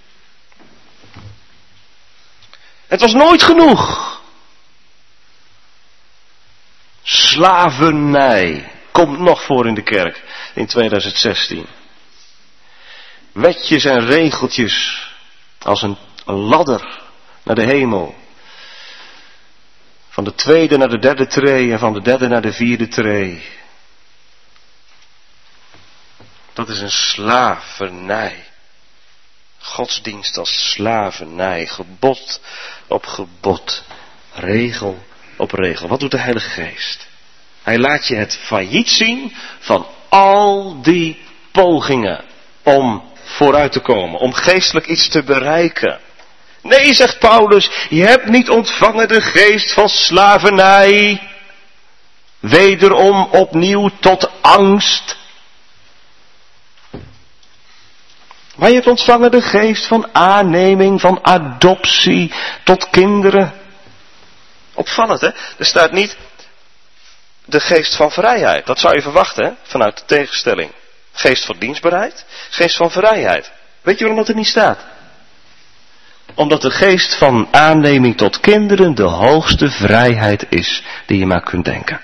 Het was nooit genoeg. Slavernij komt nog voor in de kerk in tweeduizend zestien. Wetjes en regeltjes als een, een ladder naar de hemel. Van de tweede naar de derde tree en van de derde naar de vierde tree. Dat is een slavernij. Godsdienst als slavernij. Gebod op gebod. Regel op regel. Wat doet de Heilige Geest? Hij laat je het failliet zien van al die pogingen om vooruit te komen. Om geestelijk iets te bereiken. Nee, zegt Paulus, je hebt niet ontvangen de geest van slavernij. Wederom opnieuw tot angst. Maar je hebt ontvangen de geest van aanneming, van adoptie tot kinderen. Opvallend, hè? Er staat niet de geest van vrijheid. Dat zou je verwachten, hè? Vanuit de tegenstelling. Geest van dienstbaarheid, geest van vrijheid. Weet je waarom dat er niet staat? Omdat de geest van aanneming tot kinderen de hoogste vrijheid is die je maar kunt denken.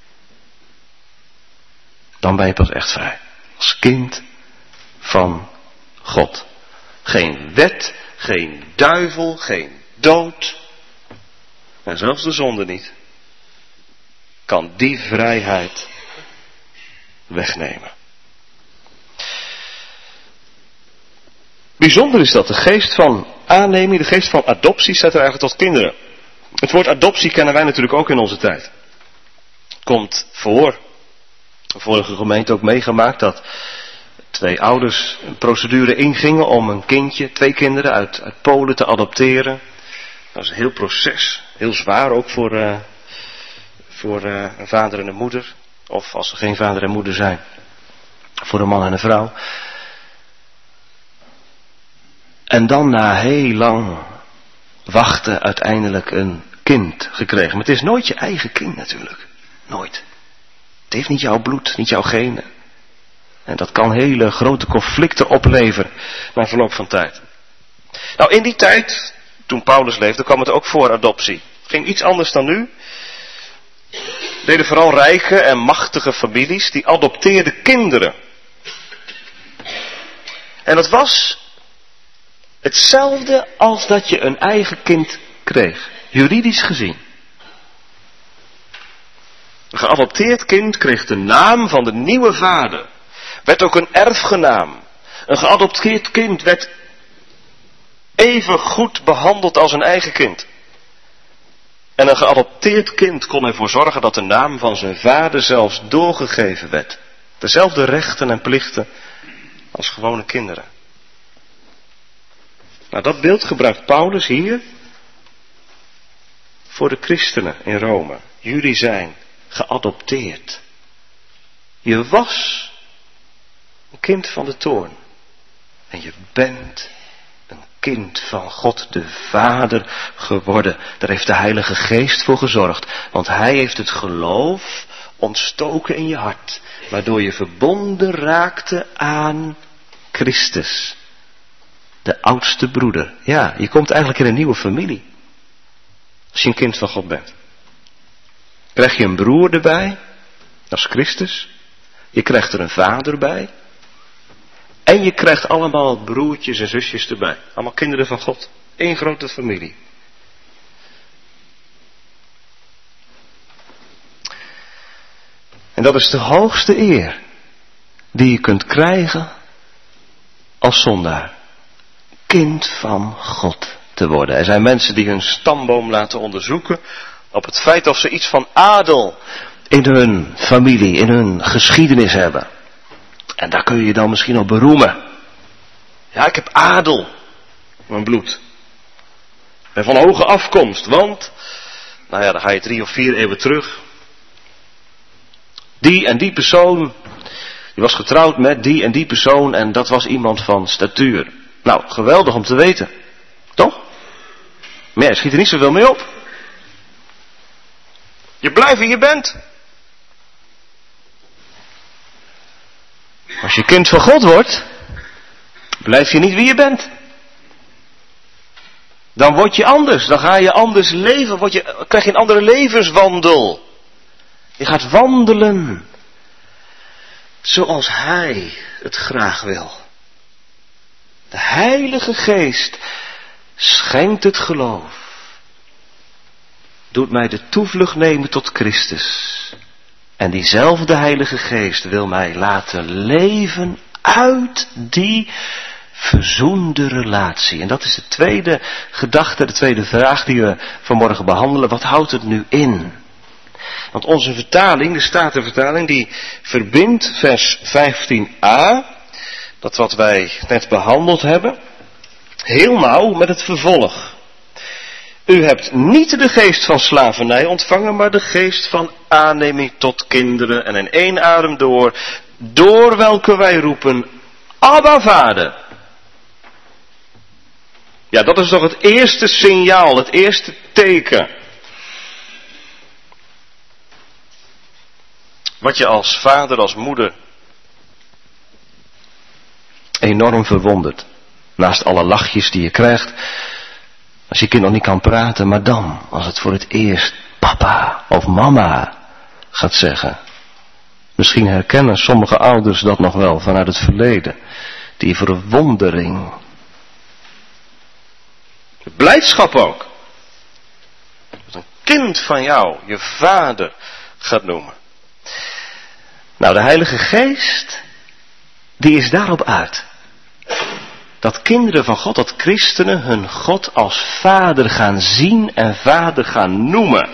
Dan ben je pas echt vrij. Als kind van God. Geen wet, geen duivel, geen dood. En zelfs de zonde niet. Kan die vrijheid wegnemen. Bijzonder is dat de geest van aanneming, de geest van adoptie staat er eigenlijk tot kinderen. Het woord adoptie kennen wij natuurlijk ook in onze tijd. Komt voor. De vorige gemeente ook meegemaakt dat twee ouders een procedure ingingen om een kindje, twee kinderen uit, uit Polen te adopteren. Dat is een heel proces. Heel zwaar ook voor, uh, voor uh, een vader en een moeder. Of als er geen vader en moeder zijn. Voor een man en een vrouw. En dan na heel lang wachten uiteindelijk een kind gekregen. Maar het is nooit je eigen kind natuurlijk. Nooit. Het heeft niet jouw bloed, niet jouw genen. En dat kan hele grote conflicten opleveren na verloop van tijd. Nou, in die tijd, toen Paulus leefde, kwam het ook voor adoptie. Het ging iets anders dan nu. Deden vooral rijke en machtige families, die adopteerden kinderen. En dat was hetzelfde als dat je een eigen kind kreeg. Juridisch gezien. Een geadopteerd kind kreeg de naam van de nieuwe vader. Werd ook een erfgenaam. Een geadopteerd kind werd even goed behandeld als een eigen kind. En een geadopteerd kind kon ervoor zorgen dat de naam van zijn vader zelfs doorgegeven werd. Dezelfde rechten en plichten als gewone kinderen. Nou, dat beeld gebruikt Paulus hier voor de christenen in Rome. Jullie zijn geadopteerd. Je was een kind van de toorn. En je bent een kind van God de Vader geworden. Daar heeft de Heilige Geest voor gezorgd. Want Hij heeft het geloof ontstoken in je hart. Waardoor je verbonden raakte aan Christus. De oudste broeder. Ja, je komt eigenlijk in een nieuwe familie. Als je een kind van God bent. Krijg je een broer erbij. Dat is Christus. Je krijgt er een vader bij. En je krijgt allemaal broertjes en zusjes erbij. Allemaal kinderen van God. Eén grote familie. En dat is de hoogste eer die je kunt krijgen als zondaar. Kind van God te worden. Er zijn mensen die hun stamboom laten onderzoeken op het feit of ze iets van adel in hun familie, in hun geschiedenis hebben. En daar kun je je dan misschien op beroemen. Ja, ik heb adel in mijn bloed. Ik ben van hoge afkomst, want, nou ja, dan ga je drie of vier eeuwen terug. Die en die persoon, die was getrouwd met die en die persoon en dat was iemand van statuur. Nou, geweldig om te weten. Toch? Maar ja, schiet er niet zoveel mee op. Je blijft wie je bent. Als je kind van God wordt, blijf je niet wie je bent. Dan word je anders, dan ga je anders leven, word je, krijg je een andere levenswandel. Je gaat wandelen zoals Hij het graag wil. De Heilige Geest schenkt het geloof. Doet mij de toevlucht nemen tot Christus. En diezelfde Heilige Geest wil mij laten leven uit die verzoende relatie. En dat is de tweede gedachte, de tweede vraag die we vanmorgen behandelen. Wat houdt het nu in? Want onze vertaling, de Statenvertaling, die verbindt vers vijftien a, dat wat wij net behandeld hebben, heel nauw met het vervolg. U hebt niet de geest van slavernij ontvangen, maar de geest van aanneming tot kinderen. En in één adem door, door welke wij roepen, Abba Vader. Ja, dat is toch het eerste signaal, het eerste teken. Wat je als vader, als moeder enorm verwondert. Naast alle lachjes die je krijgt. Als je kind nog niet kan praten, maar dan, als het voor het eerst papa of mama gaat zeggen. Misschien herkennen sommige ouders dat nog wel vanuit het verleden. Die verwondering. De blijdschap ook. Dat een kind van jou je vader gaat noemen. Nou, de Heilige Geest, die is daarop uit. Dat kinderen van God, dat christenen hun God als vader gaan zien en vader gaan noemen.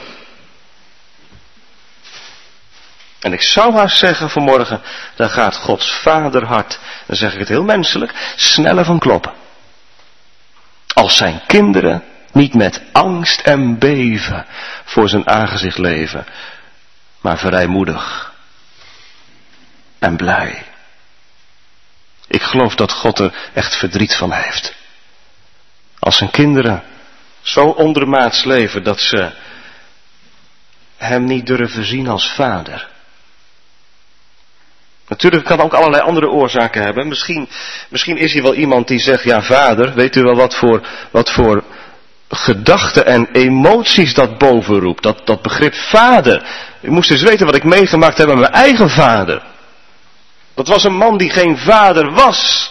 En ik zou haast zeggen vanmorgen, dan gaat Gods vaderhart, dan zeg ik het heel menselijk, sneller van kloppen. Als zijn kinderen niet met angst en beven voor zijn aangezicht leven, maar vrijmoedig en blij. Ik geloof dat God er echt verdriet van heeft. Als zijn kinderen zo ondermaats leven dat ze hem niet durven zien als vader. Natuurlijk kan ook allerlei andere oorzaken hebben. Misschien, misschien is hier wel iemand die zegt, ja vader, weet u wel wat voor, wat voor gedachten en emoties dat bovenroept. Dat, dat begrip vader. U moest eens weten wat ik meegemaakt heb met mijn eigen vader. Dat was een man die geen vader was.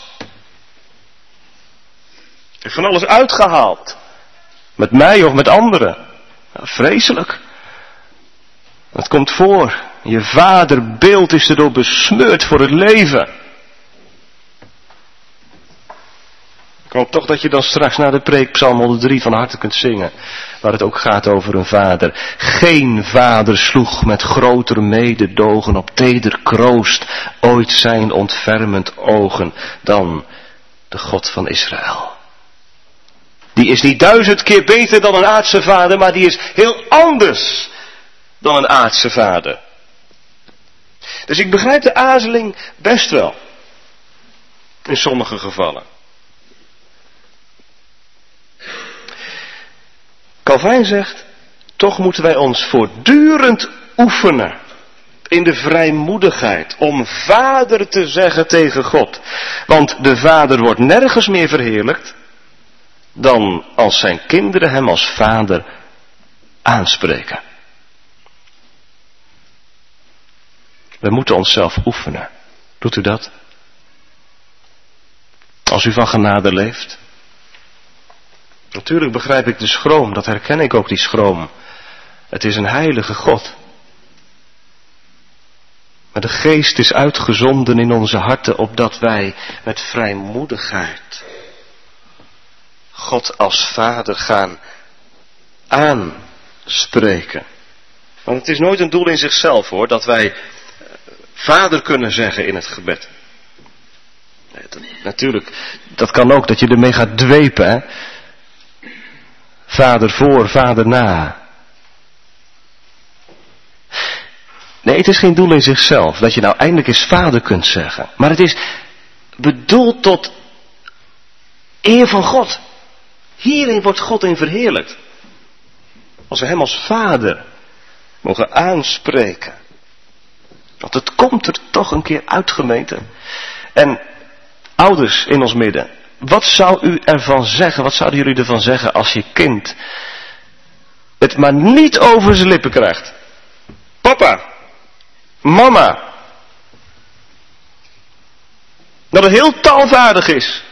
Hij heeft van alles uitgehaald. Met mij of met anderen. Nou, vreselijk. Dat komt voor. Je vaderbeeld is erdoor besmeurd voor het leven. Ik hoop toch dat je dan straks naar de preek Psalm honderddrie van harte kunt zingen. Waar het ook gaat over een vader. Geen vader sloeg met groter mededogen op teder kroost ooit zijn ontfermend ogen dan de God van Israël. Die is niet duizend keer beter dan een aardse vader, maar die is heel anders dan een aardse vader. Dus ik begrijp de aarzeling best wel. In sommige gevallen. Calvijn zegt, toch moeten wij ons voortdurend oefenen in de vrijmoedigheid om vader te zeggen tegen God. Want de vader wordt nergens meer verheerlijkt dan als zijn kinderen hem als vader aanspreken. We moeten onszelf oefenen. Doet u dat? Als u van genade leeft. Natuurlijk begrijp ik de schroom, dat herken ik ook, die schroom. Het is een heilige God. Maar de geest is uitgezonden in onze harten, opdat wij met vrijmoedigheid God als vader gaan aanspreken. Want het is nooit een doel in zichzelf hoor, dat wij vader kunnen zeggen in het gebed. Nee, dat, natuurlijk, dat kan ook dat je ermee gaat dwepen, hè. Vader voor, vader na. Nee, het is geen doel in zichzelf, dat je nou eindelijk eens vader kunt zeggen. Maar het is bedoeld tot eer van God. Hierin wordt God in verheerlijkt. Als we hem als vader mogen aanspreken. Want het komt er toch een keer uit, gemeente. En ouders in ons midden, wat zou u ervan zeggen, wat zouden jullie ervan zeggen als je kind het maar niet over zijn lippen krijgt? Papa, mama. Dat het heel taalvaardig is.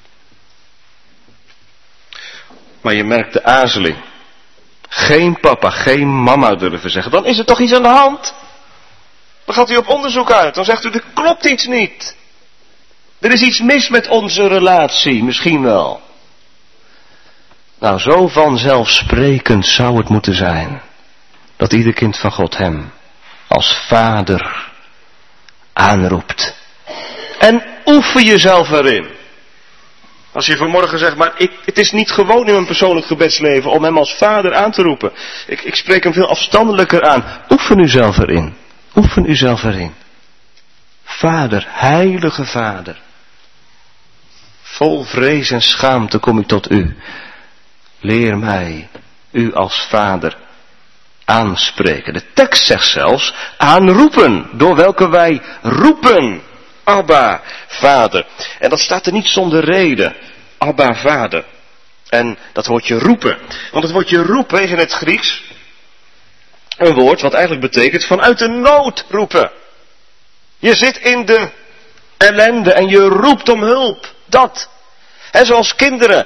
Maar je merkt de aarzeling. Geen papa, geen mama durven zeggen. Dan is er toch iets aan de hand. Dan gaat u op onderzoek uit. Dan zegt u, er klopt iets niet. Er is iets mis met onze relatie, misschien wel. Nou, zo vanzelfsprekend zou het moeten zijn. Dat ieder kind van God hem als vader aanroept. En oefen jezelf erin. Als je vanmorgen zegt, maar ik, het is niet gewoon in mijn persoonlijk gebedsleven om hem als vader aan te roepen. Ik, ik spreek hem veel afstandelijker aan. Oefen u zelf erin. Oefen u zelf erin. Vader, heilige vader. Vol vrees en schaamte kom ik tot u. Leer mij u als vader aanspreken. De tekst zegt zelfs aanroepen, door welke wij roepen. Abba, vader. En dat staat er niet zonder reden. Abba, vader. En dat woordje roepen. Want het woordje roepen is in het Grieks een woord wat eigenlijk betekent vanuit de nood roepen. Je zit in de ellende en je roept om hulp. Dat. En zoals kinderen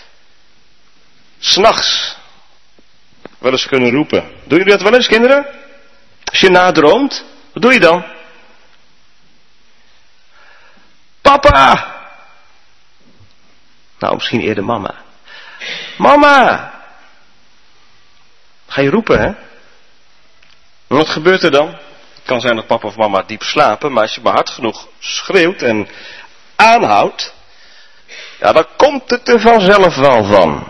's nachts wel eens kunnen roepen. Doen jullie dat wel eens, kinderen? Als je nadroomt, wat doe je dan? Papa! Nou, misschien eerder mama. Mama! Ga je roepen, hè? En wat gebeurt er dan? Het kan zijn dat papa of mama diep slapen, maar als je maar hard genoeg schreeuwt en aanhoudt, ja, dan komt het er vanzelf wel van.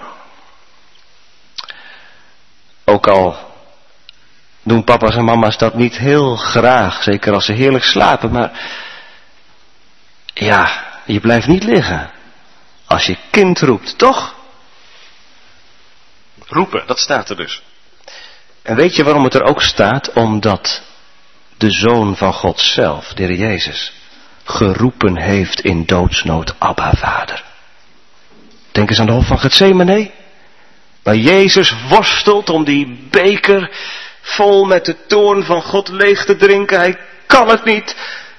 Ook al doen papa's en mama's dat niet heel graag, zeker als ze heerlijk slapen, maar ja, je blijft niet liggen als je kind roept, toch? Roepen, dat staat er dus. En weet je waarom het er ook staat? Omdat de Zoon van God zelf, de Heer Jezus, geroepen heeft in doodsnood, Abba, Vader. Denk eens aan de hof van Getsemane, waar Jezus worstelt om die beker vol met de toorn van God leeg te drinken. Hij kan het niet.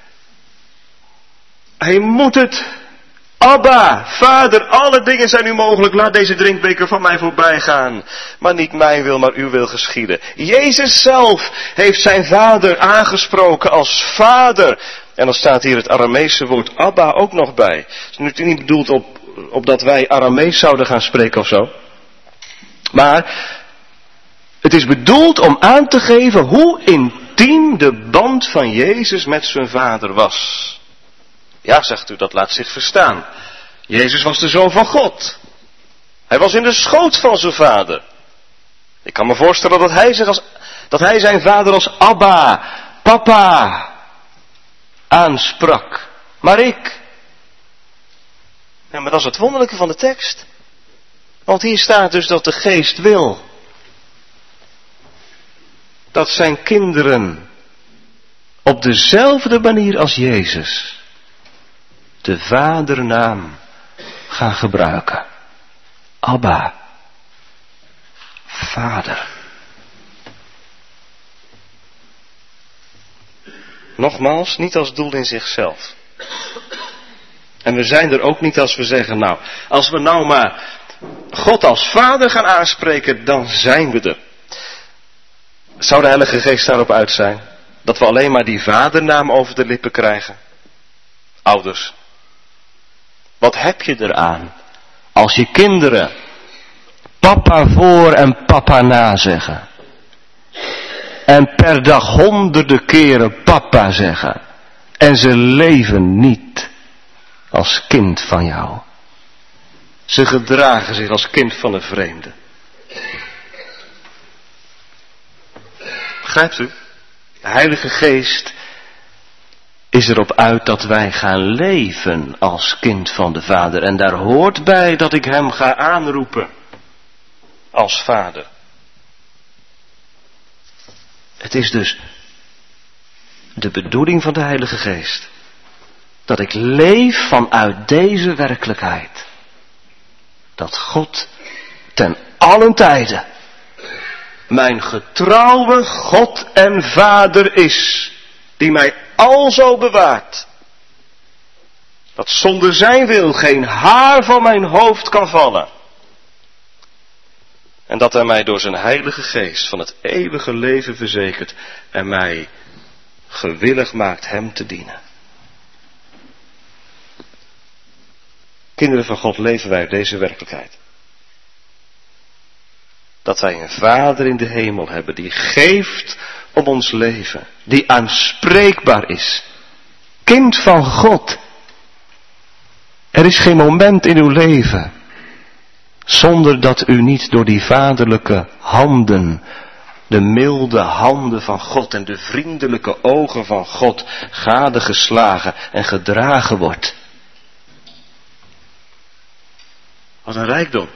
Hij moet het. Abba, Vader, alle dingen zijn u mogelijk. Laat deze drinkbeker van mij voorbij gaan. Maar niet mijn wil, maar uw wil geschieden. Jezus zelf heeft zijn Vader aangesproken als Vader. En dan staat hier het Aramese woord Abba ook nog bij. Het is nu niet bedoeld op, op dat wij Aramees zouden gaan spreken of zo. Maar het is bedoeld om aan te geven hoe intiem de band van Jezus met zijn Vader was. Ja, zegt u, dat laat zich verstaan. Jezus was de Zoon van God. Hij was in de schoot van zijn Vader. Ik kan me voorstellen dat hij, zich als, dat hij zijn Vader als Abba, Papa, aansprak. Maar ik. Ja, maar dat is het wonderlijke van de tekst. Want hier staat dus dat de Geest wil dat zijn kinderen op dezelfde manier als Jezus de vadernaam gaan gebruiken. Abba, Vader. Nogmaals, niet als doel in zichzelf. En we zijn er ook niet als we zeggen, nou, als we nou maar God als Vader gaan aanspreken, dan zijn we er. Zou de Heilige Geest daarop uit zijn? Dat we alleen maar die vadernaam over de lippen krijgen? Ouders, wat heb je eraan als je kinderen papa voor en papa na zeggen? En per dag honderden keren papa zeggen. En ze leven niet als kind van jou. Ze gedragen zich als kind van een vreemde. Begrijpt u? De Heilige Geest is erop uit dat wij gaan leven als kind van de Vader. En daar hoort bij dat ik hem ga aanroepen als Vader. Het is dus de bedoeling van de Heilige Geest dat ik leef vanuit deze werkelijkheid. Dat God ten allen tijde mijn getrouwe God en Vader is, die mij alzo bewaart, dat zonder zijn wil geen haar van mijn hoofd kan vallen. En dat hij mij door zijn Heilige Geest van het eeuwige leven verzekert en mij gewillig maakt hem te dienen. Kinderen van God, leven wij uit deze werkelijkheid. Dat wij een Vader in de hemel hebben die geeft om ons leven, die aanspreekbaar is. Kind van God. Er is geen moment in uw leven zonder dat u niet door die vaderlijke handen, de milde handen van God en de vriendelijke ogen van God gadegeslagen en gedragen wordt. Wat een rijkdom.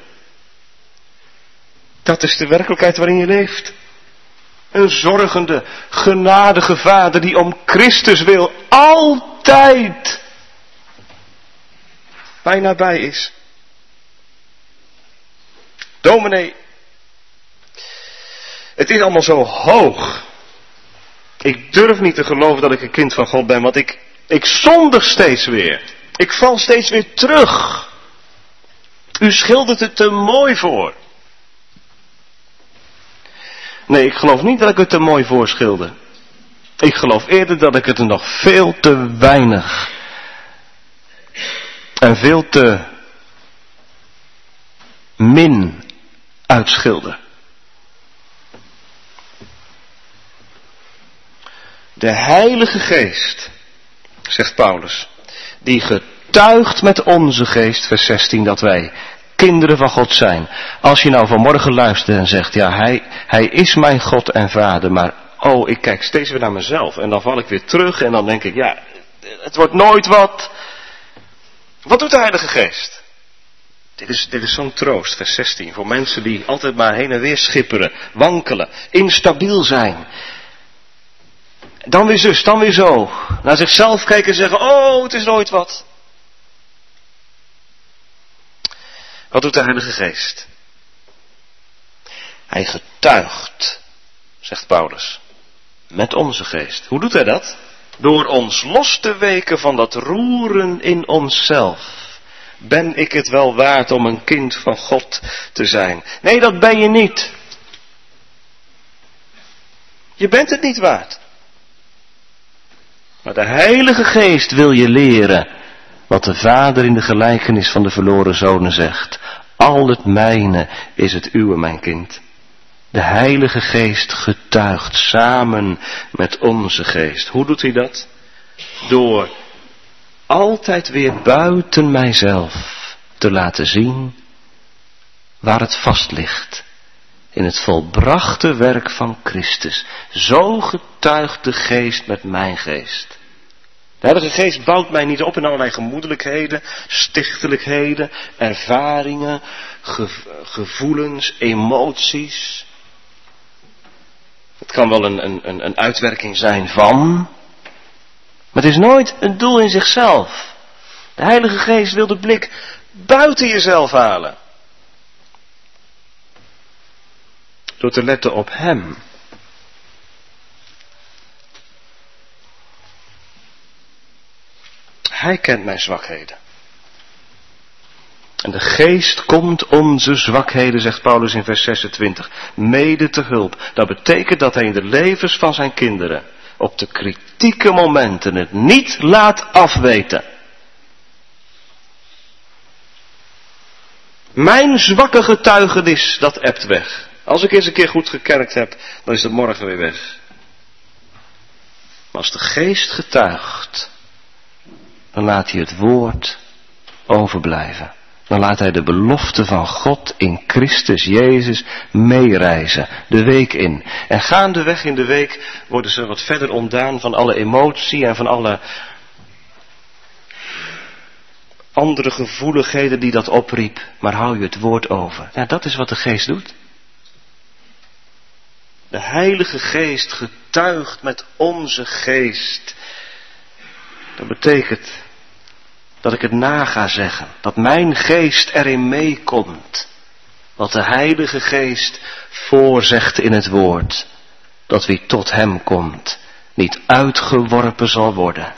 Dat is de werkelijkheid waarin je leeft. Een zorgende, genadige Vader die om Christus wil altijd bij nabij is. Dominee, het is allemaal zo hoog. Ik durf niet te geloven dat ik een kind van God ben, want ik, ik zondig steeds weer. Ik val steeds weer terug. U schildert het te mooi voor. Nee, ik geloof niet dat ik het te mooi voor schilder. Ik geloof eerder dat ik het er nog veel te weinig en veel te min uitschilder. De Heilige Geest, zegt Paulus, die getuigt met onze geest, vers zestien, dat wij kinderen van God zijn. Als je nou vanmorgen luistert en zegt, ja, hij, hij is mijn God en Vader, maar oh, ik kijk steeds weer naar mezelf en dan val ik weer terug en dan denk ik, ja, het wordt nooit wat. Wat doet de Heilige Geest? Dit is, dit is zo'n troost, vers zestien, voor mensen die altijd maar heen en weer schipperen, wankelen, instabiel zijn. Dan weer zus, dan weer zo. Naar zichzelf kijken en zeggen, oh, het is nooit wat. Wat doet de Heilige Geest? Hij getuigt, zegt Paulus, met onze geest. Hoe doet hij dat? Door ons los te weken van dat roeren in onszelf. Ben ik het wel waard om een kind van God te zijn? Nee, dat ben je niet. Je bent het niet waard. Maar de Heilige Geest wil je leren wat de Vader in de gelijkenis van de verloren zonen zegt. Al het mijne is het uwe, mijn kind. De Heilige Geest getuigt samen met onze geest. Hoe doet hij dat? Door altijd weer buiten mijzelf te laten zien waar het vast ligt. In het volbrachte werk van Christus. Zo getuigt de Geest met mijn geest. De Heilige Geest bouwt mij niet op in allerlei gemoedelijkheden, stichtelijkheden, ervaringen, gev- gevoelens, emoties. Het kan wel een, een, een uitwerking zijn van, maar het is nooit een doel in zichzelf. De Heilige Geest wil de blik buiten jezelf halen. Door te letten op Hem. Hij kent mijn zwakheden. En de Geest komt onze zwakheden, zegt Paulus in vers zesentwintig, mede te hulp. Dat betekent dat hij in de levens van zijn kinderen op de kritieke momenten het niet laat afweten. Mijn zwakke getuigenis, dat ebt weg. Als ik eens een keer goed gekerkt heb, dan is het morgen weer weg. Maar als de Geest getuigt, dan laat hij het woord overblijven. Dan laat hij de belofte van God in Christus Jezus meereizen, de week in. En gaandeweg in de week worden ze wat verder ontdaan van alle emotie en van alle andere gevoeligheden die dat opriep, maar hou je het woord over. Ja, dat is wat de geest doet. De Heilige Geest getuigt met onze geest. Dat betekent dat ik het na ga zeggen. Dat mijn geest erin meekomt. Wat de Heilige Geest voorzegt in het woord. Dat wie tot hem komt niet uitgeworpen zal worden.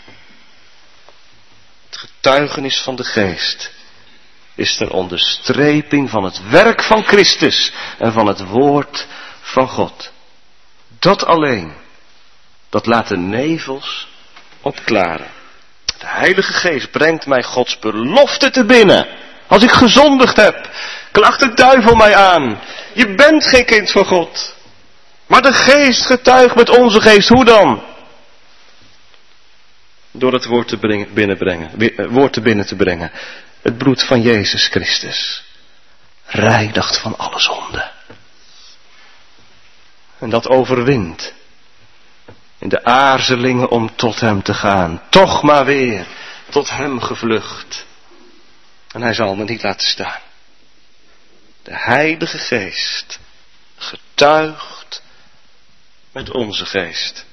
Het getuigenis van de Geest is ter onderstreping van het werk van Christus en van het woord van God. Dat alleen, dat laat de nevels opklaren. De Heilige Geest brengt mij Gods belofte te binnen. Als ik gezondigd heb, klaagt de duivel mij aan. Je bent geen kind van God. Maar de Geest getuigt met onze geest. Hoe dan? Door het woord te brengen, binnenbrengen, woord te binnen te brengen. Het bloed van Jezus Christus. Reinigt van alle zonde. En dat overwint. In de aarzelingen om tot hem te gaan. Toch maar weer tot hem gevlucht. En hij zal me niet laten staan. De Heilige Geest getuigt met onze geest.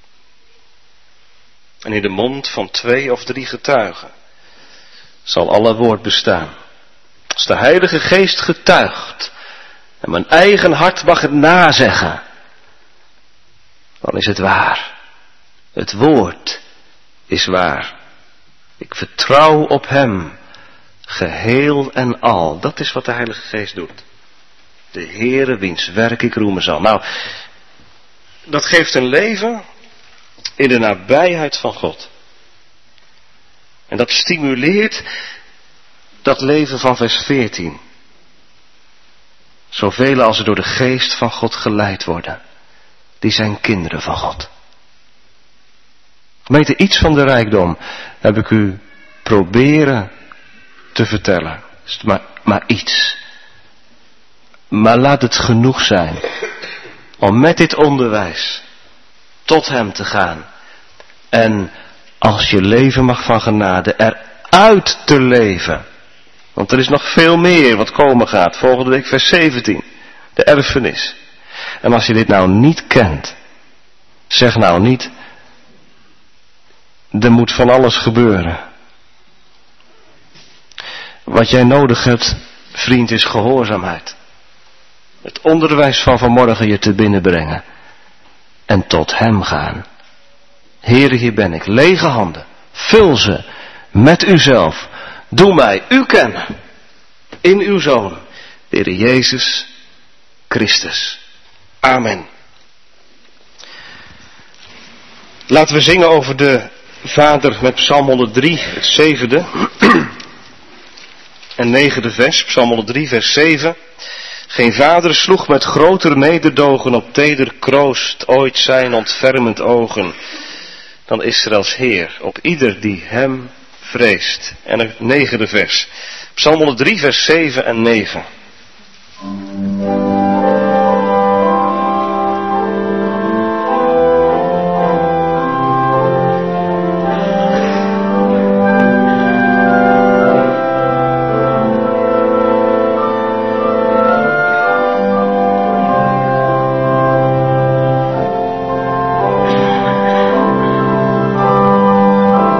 En in de mond van twee of drie getuigen zal alle woord bestaan. Als de Heilige Geest getuigt en mijn eigen hart mag het nazeggen, dan is het waar. Het woord is waar. Ik vertrouw op hem, geheel en al. Dat is wat de Heilige Geest doet. De Heere wiens werk ik roemen zal. Nou, dat geeft een leven in de nabijheid van God. En dat stimuleert dat leven van vers veertien. Zoveel als er door de geest van God geleid worden, die zijn kinderen van God. Gemeente, iets van de rijkdom heb ik u proberen te vertellen. Is maar, maar iets. Maar laat het genoeg zijn om met dit onderwijs tot hem te gaan. En als je leven mag van genade, eruit te leven. Want er is nog veel meer wat komen gaat. Volgende week vers zeventien. De erfenis. En als je dit nou niet kent, zeg nou niet, er moet van alles gebeuren. Wat jij nodig hebt, vriend, is gehoorzaamheid. Het onderwijs van vanmorgen je te binnenbrengen. En tot hem gaan. Heere, hier ben ik. Lege handen. Vul ze met uzelf. Doe mij u kennen. In uw Zoon, de Heer Jezus Christus. Amen. Laten we zingen over de Vader met Psalm honderddrie, het zevende en negende vers. Psalm honderddrie, vers zeven. Geen vader sloeg met groter mededogen op teder kroost ooit zijn ontfermend ogen dan Israëls Heer, op ieder die hem vreest. En het negende vers. Psalm honderddrie, vers zeven en negen.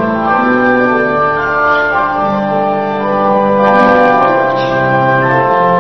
Thank you.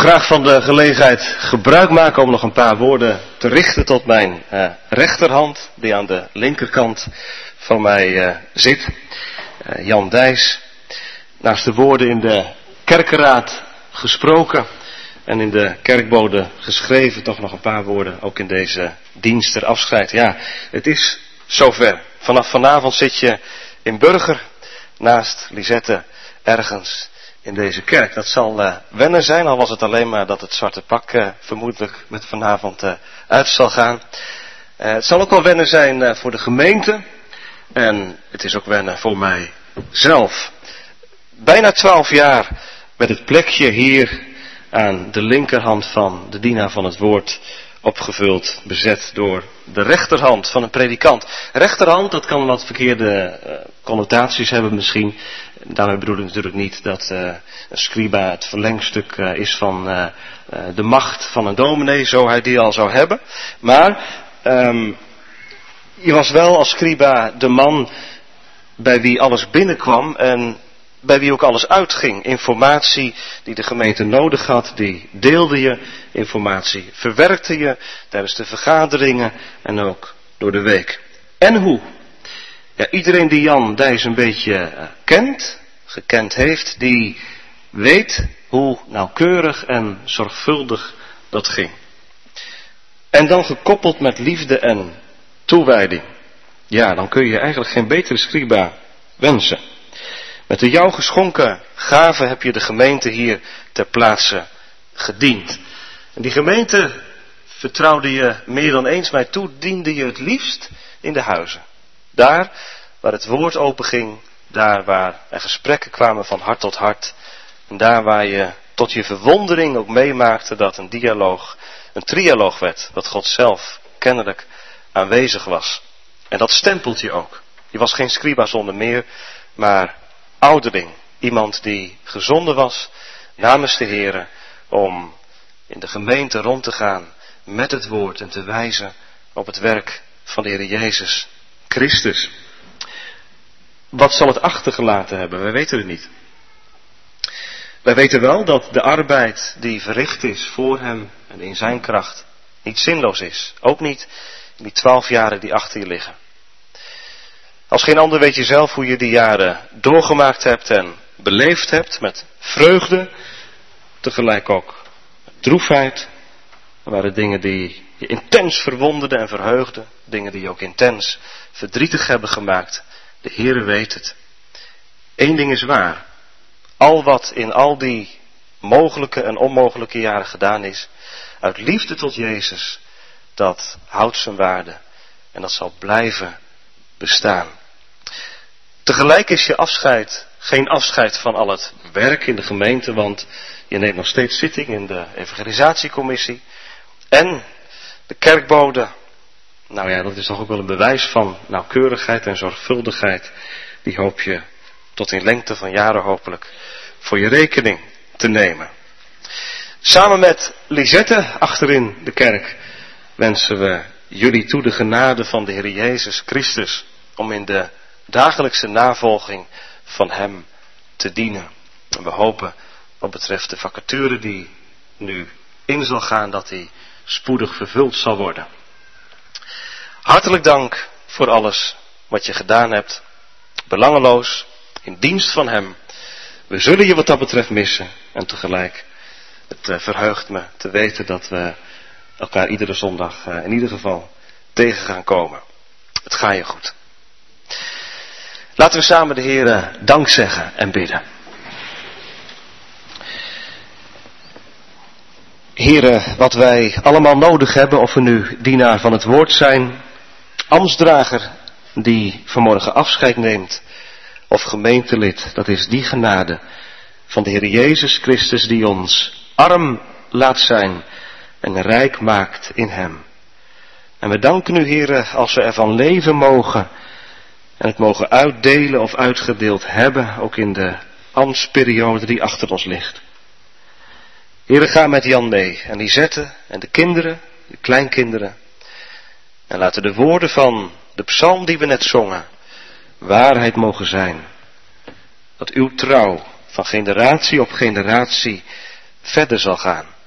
graag van de gelegenheid gebruik maken om nog een paar woorden te richten tot mijn uh, rechterhand, die aan de linkerkant van mij uh, zit. Uh, Jan Dijs. Naast de woorden in de kerkenraad gesproken en in de kerkbode geschreven, toch nog een paar woorden ook in deze dienst ter afscheid. Ja, het is zover. Vanaf vanavond zit je in Burger naast Lisette ergens in deze kerk. Dat zal uh, wennen zijn, al was het alleen maar dat het zwarte pak uh, vermoedelijk met vanavond uh, uit zal gaan. Uh, het zal ook wel wennen zijn uh, voor de gemeente. En het is ook wennen voor mij zelf. Bijna twaalf jaar met het plekje hier aan de linkerhand van de dienaar van het woord opgevuld, bezet door de rechterhand van een predikant. Rechterhand, dat kan wat verkeerde uh, connotaties hebben misschien. Daarmee bedoel ik natuurlijk niet dat uh, een scriba het verlengstuk uh, is van uh, uh, de macht van een dominee, zo hij die al zou hebben. Maar um, je was wel als scriba de man bij wie alles binnenkwam en bij wie ook alles uitging. Informatie die de gemeente nodig had, die deelde je. Informatie verwerkte je tijdens de vergaderingen en ook door de week. En hoe? Ja, iedereen die Jan Dijs een beetje uh, kent, gekend heeft, die weet hoe nauwkeurig en zorgvuldig dat ging. En dan gekoppeld met liefde en toewijding. Ja, dan kun je eigenlijk geen betere scriba wensen. Met de jou geschonken gave heb je de gemeente hier ter plaatse gediend. En die gemeente vertrouwde je meer dan eens mij toe, diende je het liefst in de huizen. Daar waar het woord openging, daar waar er gesprekken kwamen van hart tot hart. En daar waar je tot je verwondering ook meemaakte dat een dialoog, een trialoog werd, dat God zelf kennelijk aanwezig was. En dat stempelt je ook. Je was geen scriba zonder meer, maar ouderling. Iemand die gezonden was namens de Heere om in de gemeente rond te gaan met het woord en te wijzen op het werk van de Heer Jezus Christus. Wat zal het achtergelaten hebben? Wij weten het niet. Wij weten wel dat de arbeid die verricht is voor hem en in zijn kracht niet zinloos is. Ook niet in die twaalf jaren die achter je liggen. Als geen ander weet je zelf hoe je die jaren doorgemaakt hebt en beleefd hebt met vreugde, tegelijk ook met droefheid. Er waren dingen die je intens verwonderden en verheugden, dingen die je ook intens verdrietig hebben gemaakt. De Heere weet het. Eén ding is waar. Al wat in al die mogelijke en onmogelijke jaren gedaan is, uit liefde tot Jezus, dat houdt zijn waarde en dat zal blijven bestaan. Tegelijk is je afscheid geen afscheid van al het werk in de gemeente, want je neemt nog steeds zitting in de evangelisatiecommissie. En de kerkbode, nou ja, dat is toch ook wel een bewijs van nauwkeurigheid en zorgvuldigheid. Die hoop je tot in lengte van jaren hopelijk voor je rekening te nemen. Samen met Lisette achterin de kerk wensen we jullie toe de genade van de Heer Jezus Christus om in de dagelijkse navolging van hem te dienen. En we hopen wat betreft de vacature die nu in zal gaan, dat die spoedig vervuld zal worden. Hartelijk dank voor alles wat je gedaan hebt. Belangeloos, in dienst van hem. We zullen je wat dat betreft missen. En tegelijk, het uh, verheugt me te weten dat we elkaar iedere zondag uh, in ieder geval tegen gaan komen. Het gaat je goed. Laten we samen de Heer dank zeggen en bidden. Heere, wat wij allemaal nodig hebben, of we nu dienaar van het woord zijn, ambtsdrager die vanmorgen afscheid neemt, of gemeentelid, dat is die genade van de Heer Jezus Christus die ons arm laat zijn en rijk maakt in hem. En we danken u, Heere, als we ervan leven mogen en het mogen uitdelen of uitgedeeld hebben, ook in de ambtsperiode die achter ons ligt. Heere, ga met Jan mee en Lisette en de kinderen, de kleinkinderen. En laten de woorden van de psalm die we net zongen waarheid mogen zijn. Dat uw trouw van generatie op generatie verder zal gaan.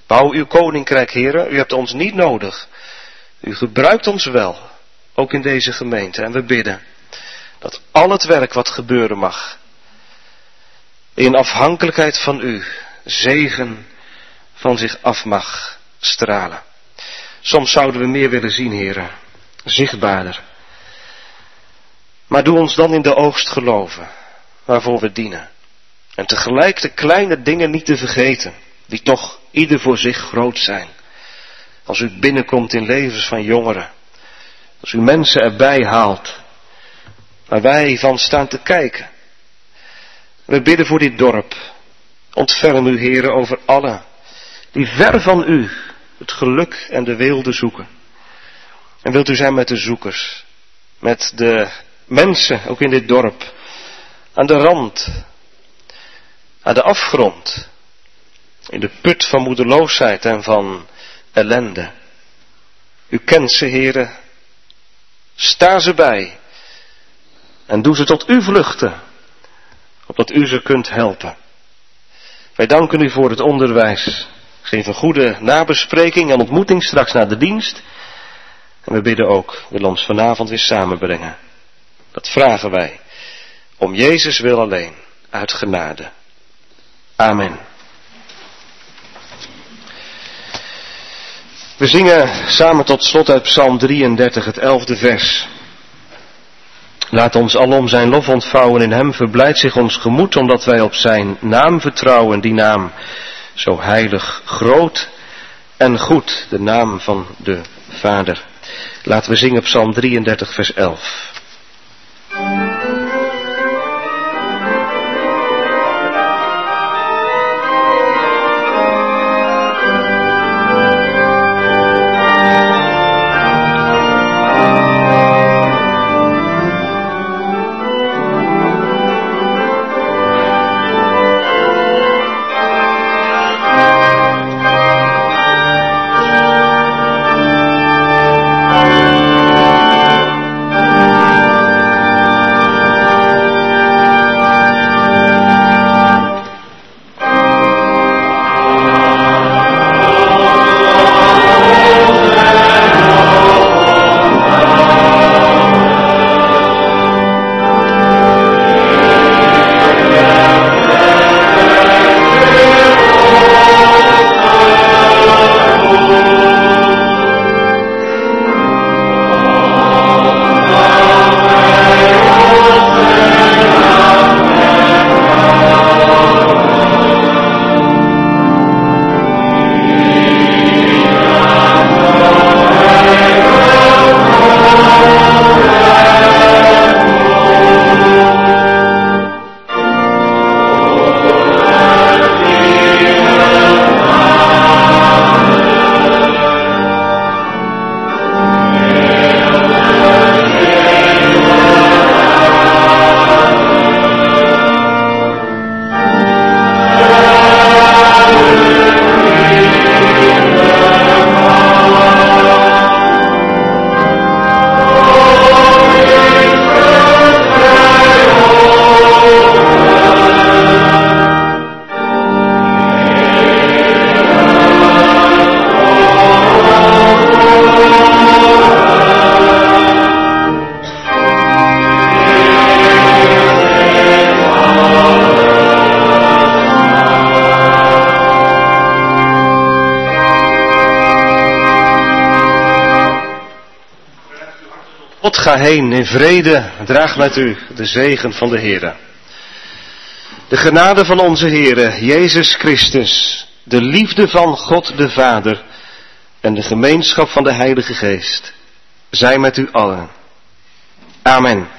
Bouw uw koninkrijk, Heere. U hebt ons niet nodig. U gebruikt ons wel, ook in deze gemeente. En we bidden dat al het werk wat gebeuren mag, in afhankelijkheid van u, zegen van zich af mag stralen. Soms zouden we meer willen zien, Heere, zichtbaarder. Maar doe ons dan in de oogst geloven, waarvoor we dienen. En tegelijk de kleine dingen niet te vergeten, die toch ieder voor zich groot zijn. Als u binnenkomt in levens van jongeren, als u mensen erbij haalt, waar wij van staan te kijken. We bidden voor dit dorp. Ontferm u, Heere, over allen die ver van u het geluk en de weelde zoeken. En wilt u zijn met de zoekers, met de mensen, ook in dit dorp, aan de rand, aan de afgrond, in de put van moedeloosheid en van ellende. U kent ze, Heere, sta ze bij en doe ze tot u vluchten, opdat u ze kunt helpen. Wij danken u voor het onderwijs. Geef een goede nabespreking en ontmoeting straks na de dienst. En we bidden ook, wil ons vanavond weer samenbrengen. Dat vragen wij, om Jezus wil alleen, uit genade. Amen. We zingen samen tot slot uit Psalm drieëndertig, het elfde vers. Laat ons alom zijn lof ontvouwen, in hem verblijdt zich ons gemoed, omdat wij op zijn naam vertrouwen, die naam zo heilig, groot en goed, de naam van de Vader. Laten we zingen Psalm drieëndertig, vers elf. Ga heen in vrede, draag met u de zegen van de Heere. De genade van onze Heere, Jezus Christus, de liefde van God de Vader en de gemeenschap van de Heilige Geest, zij met u allen. Amen.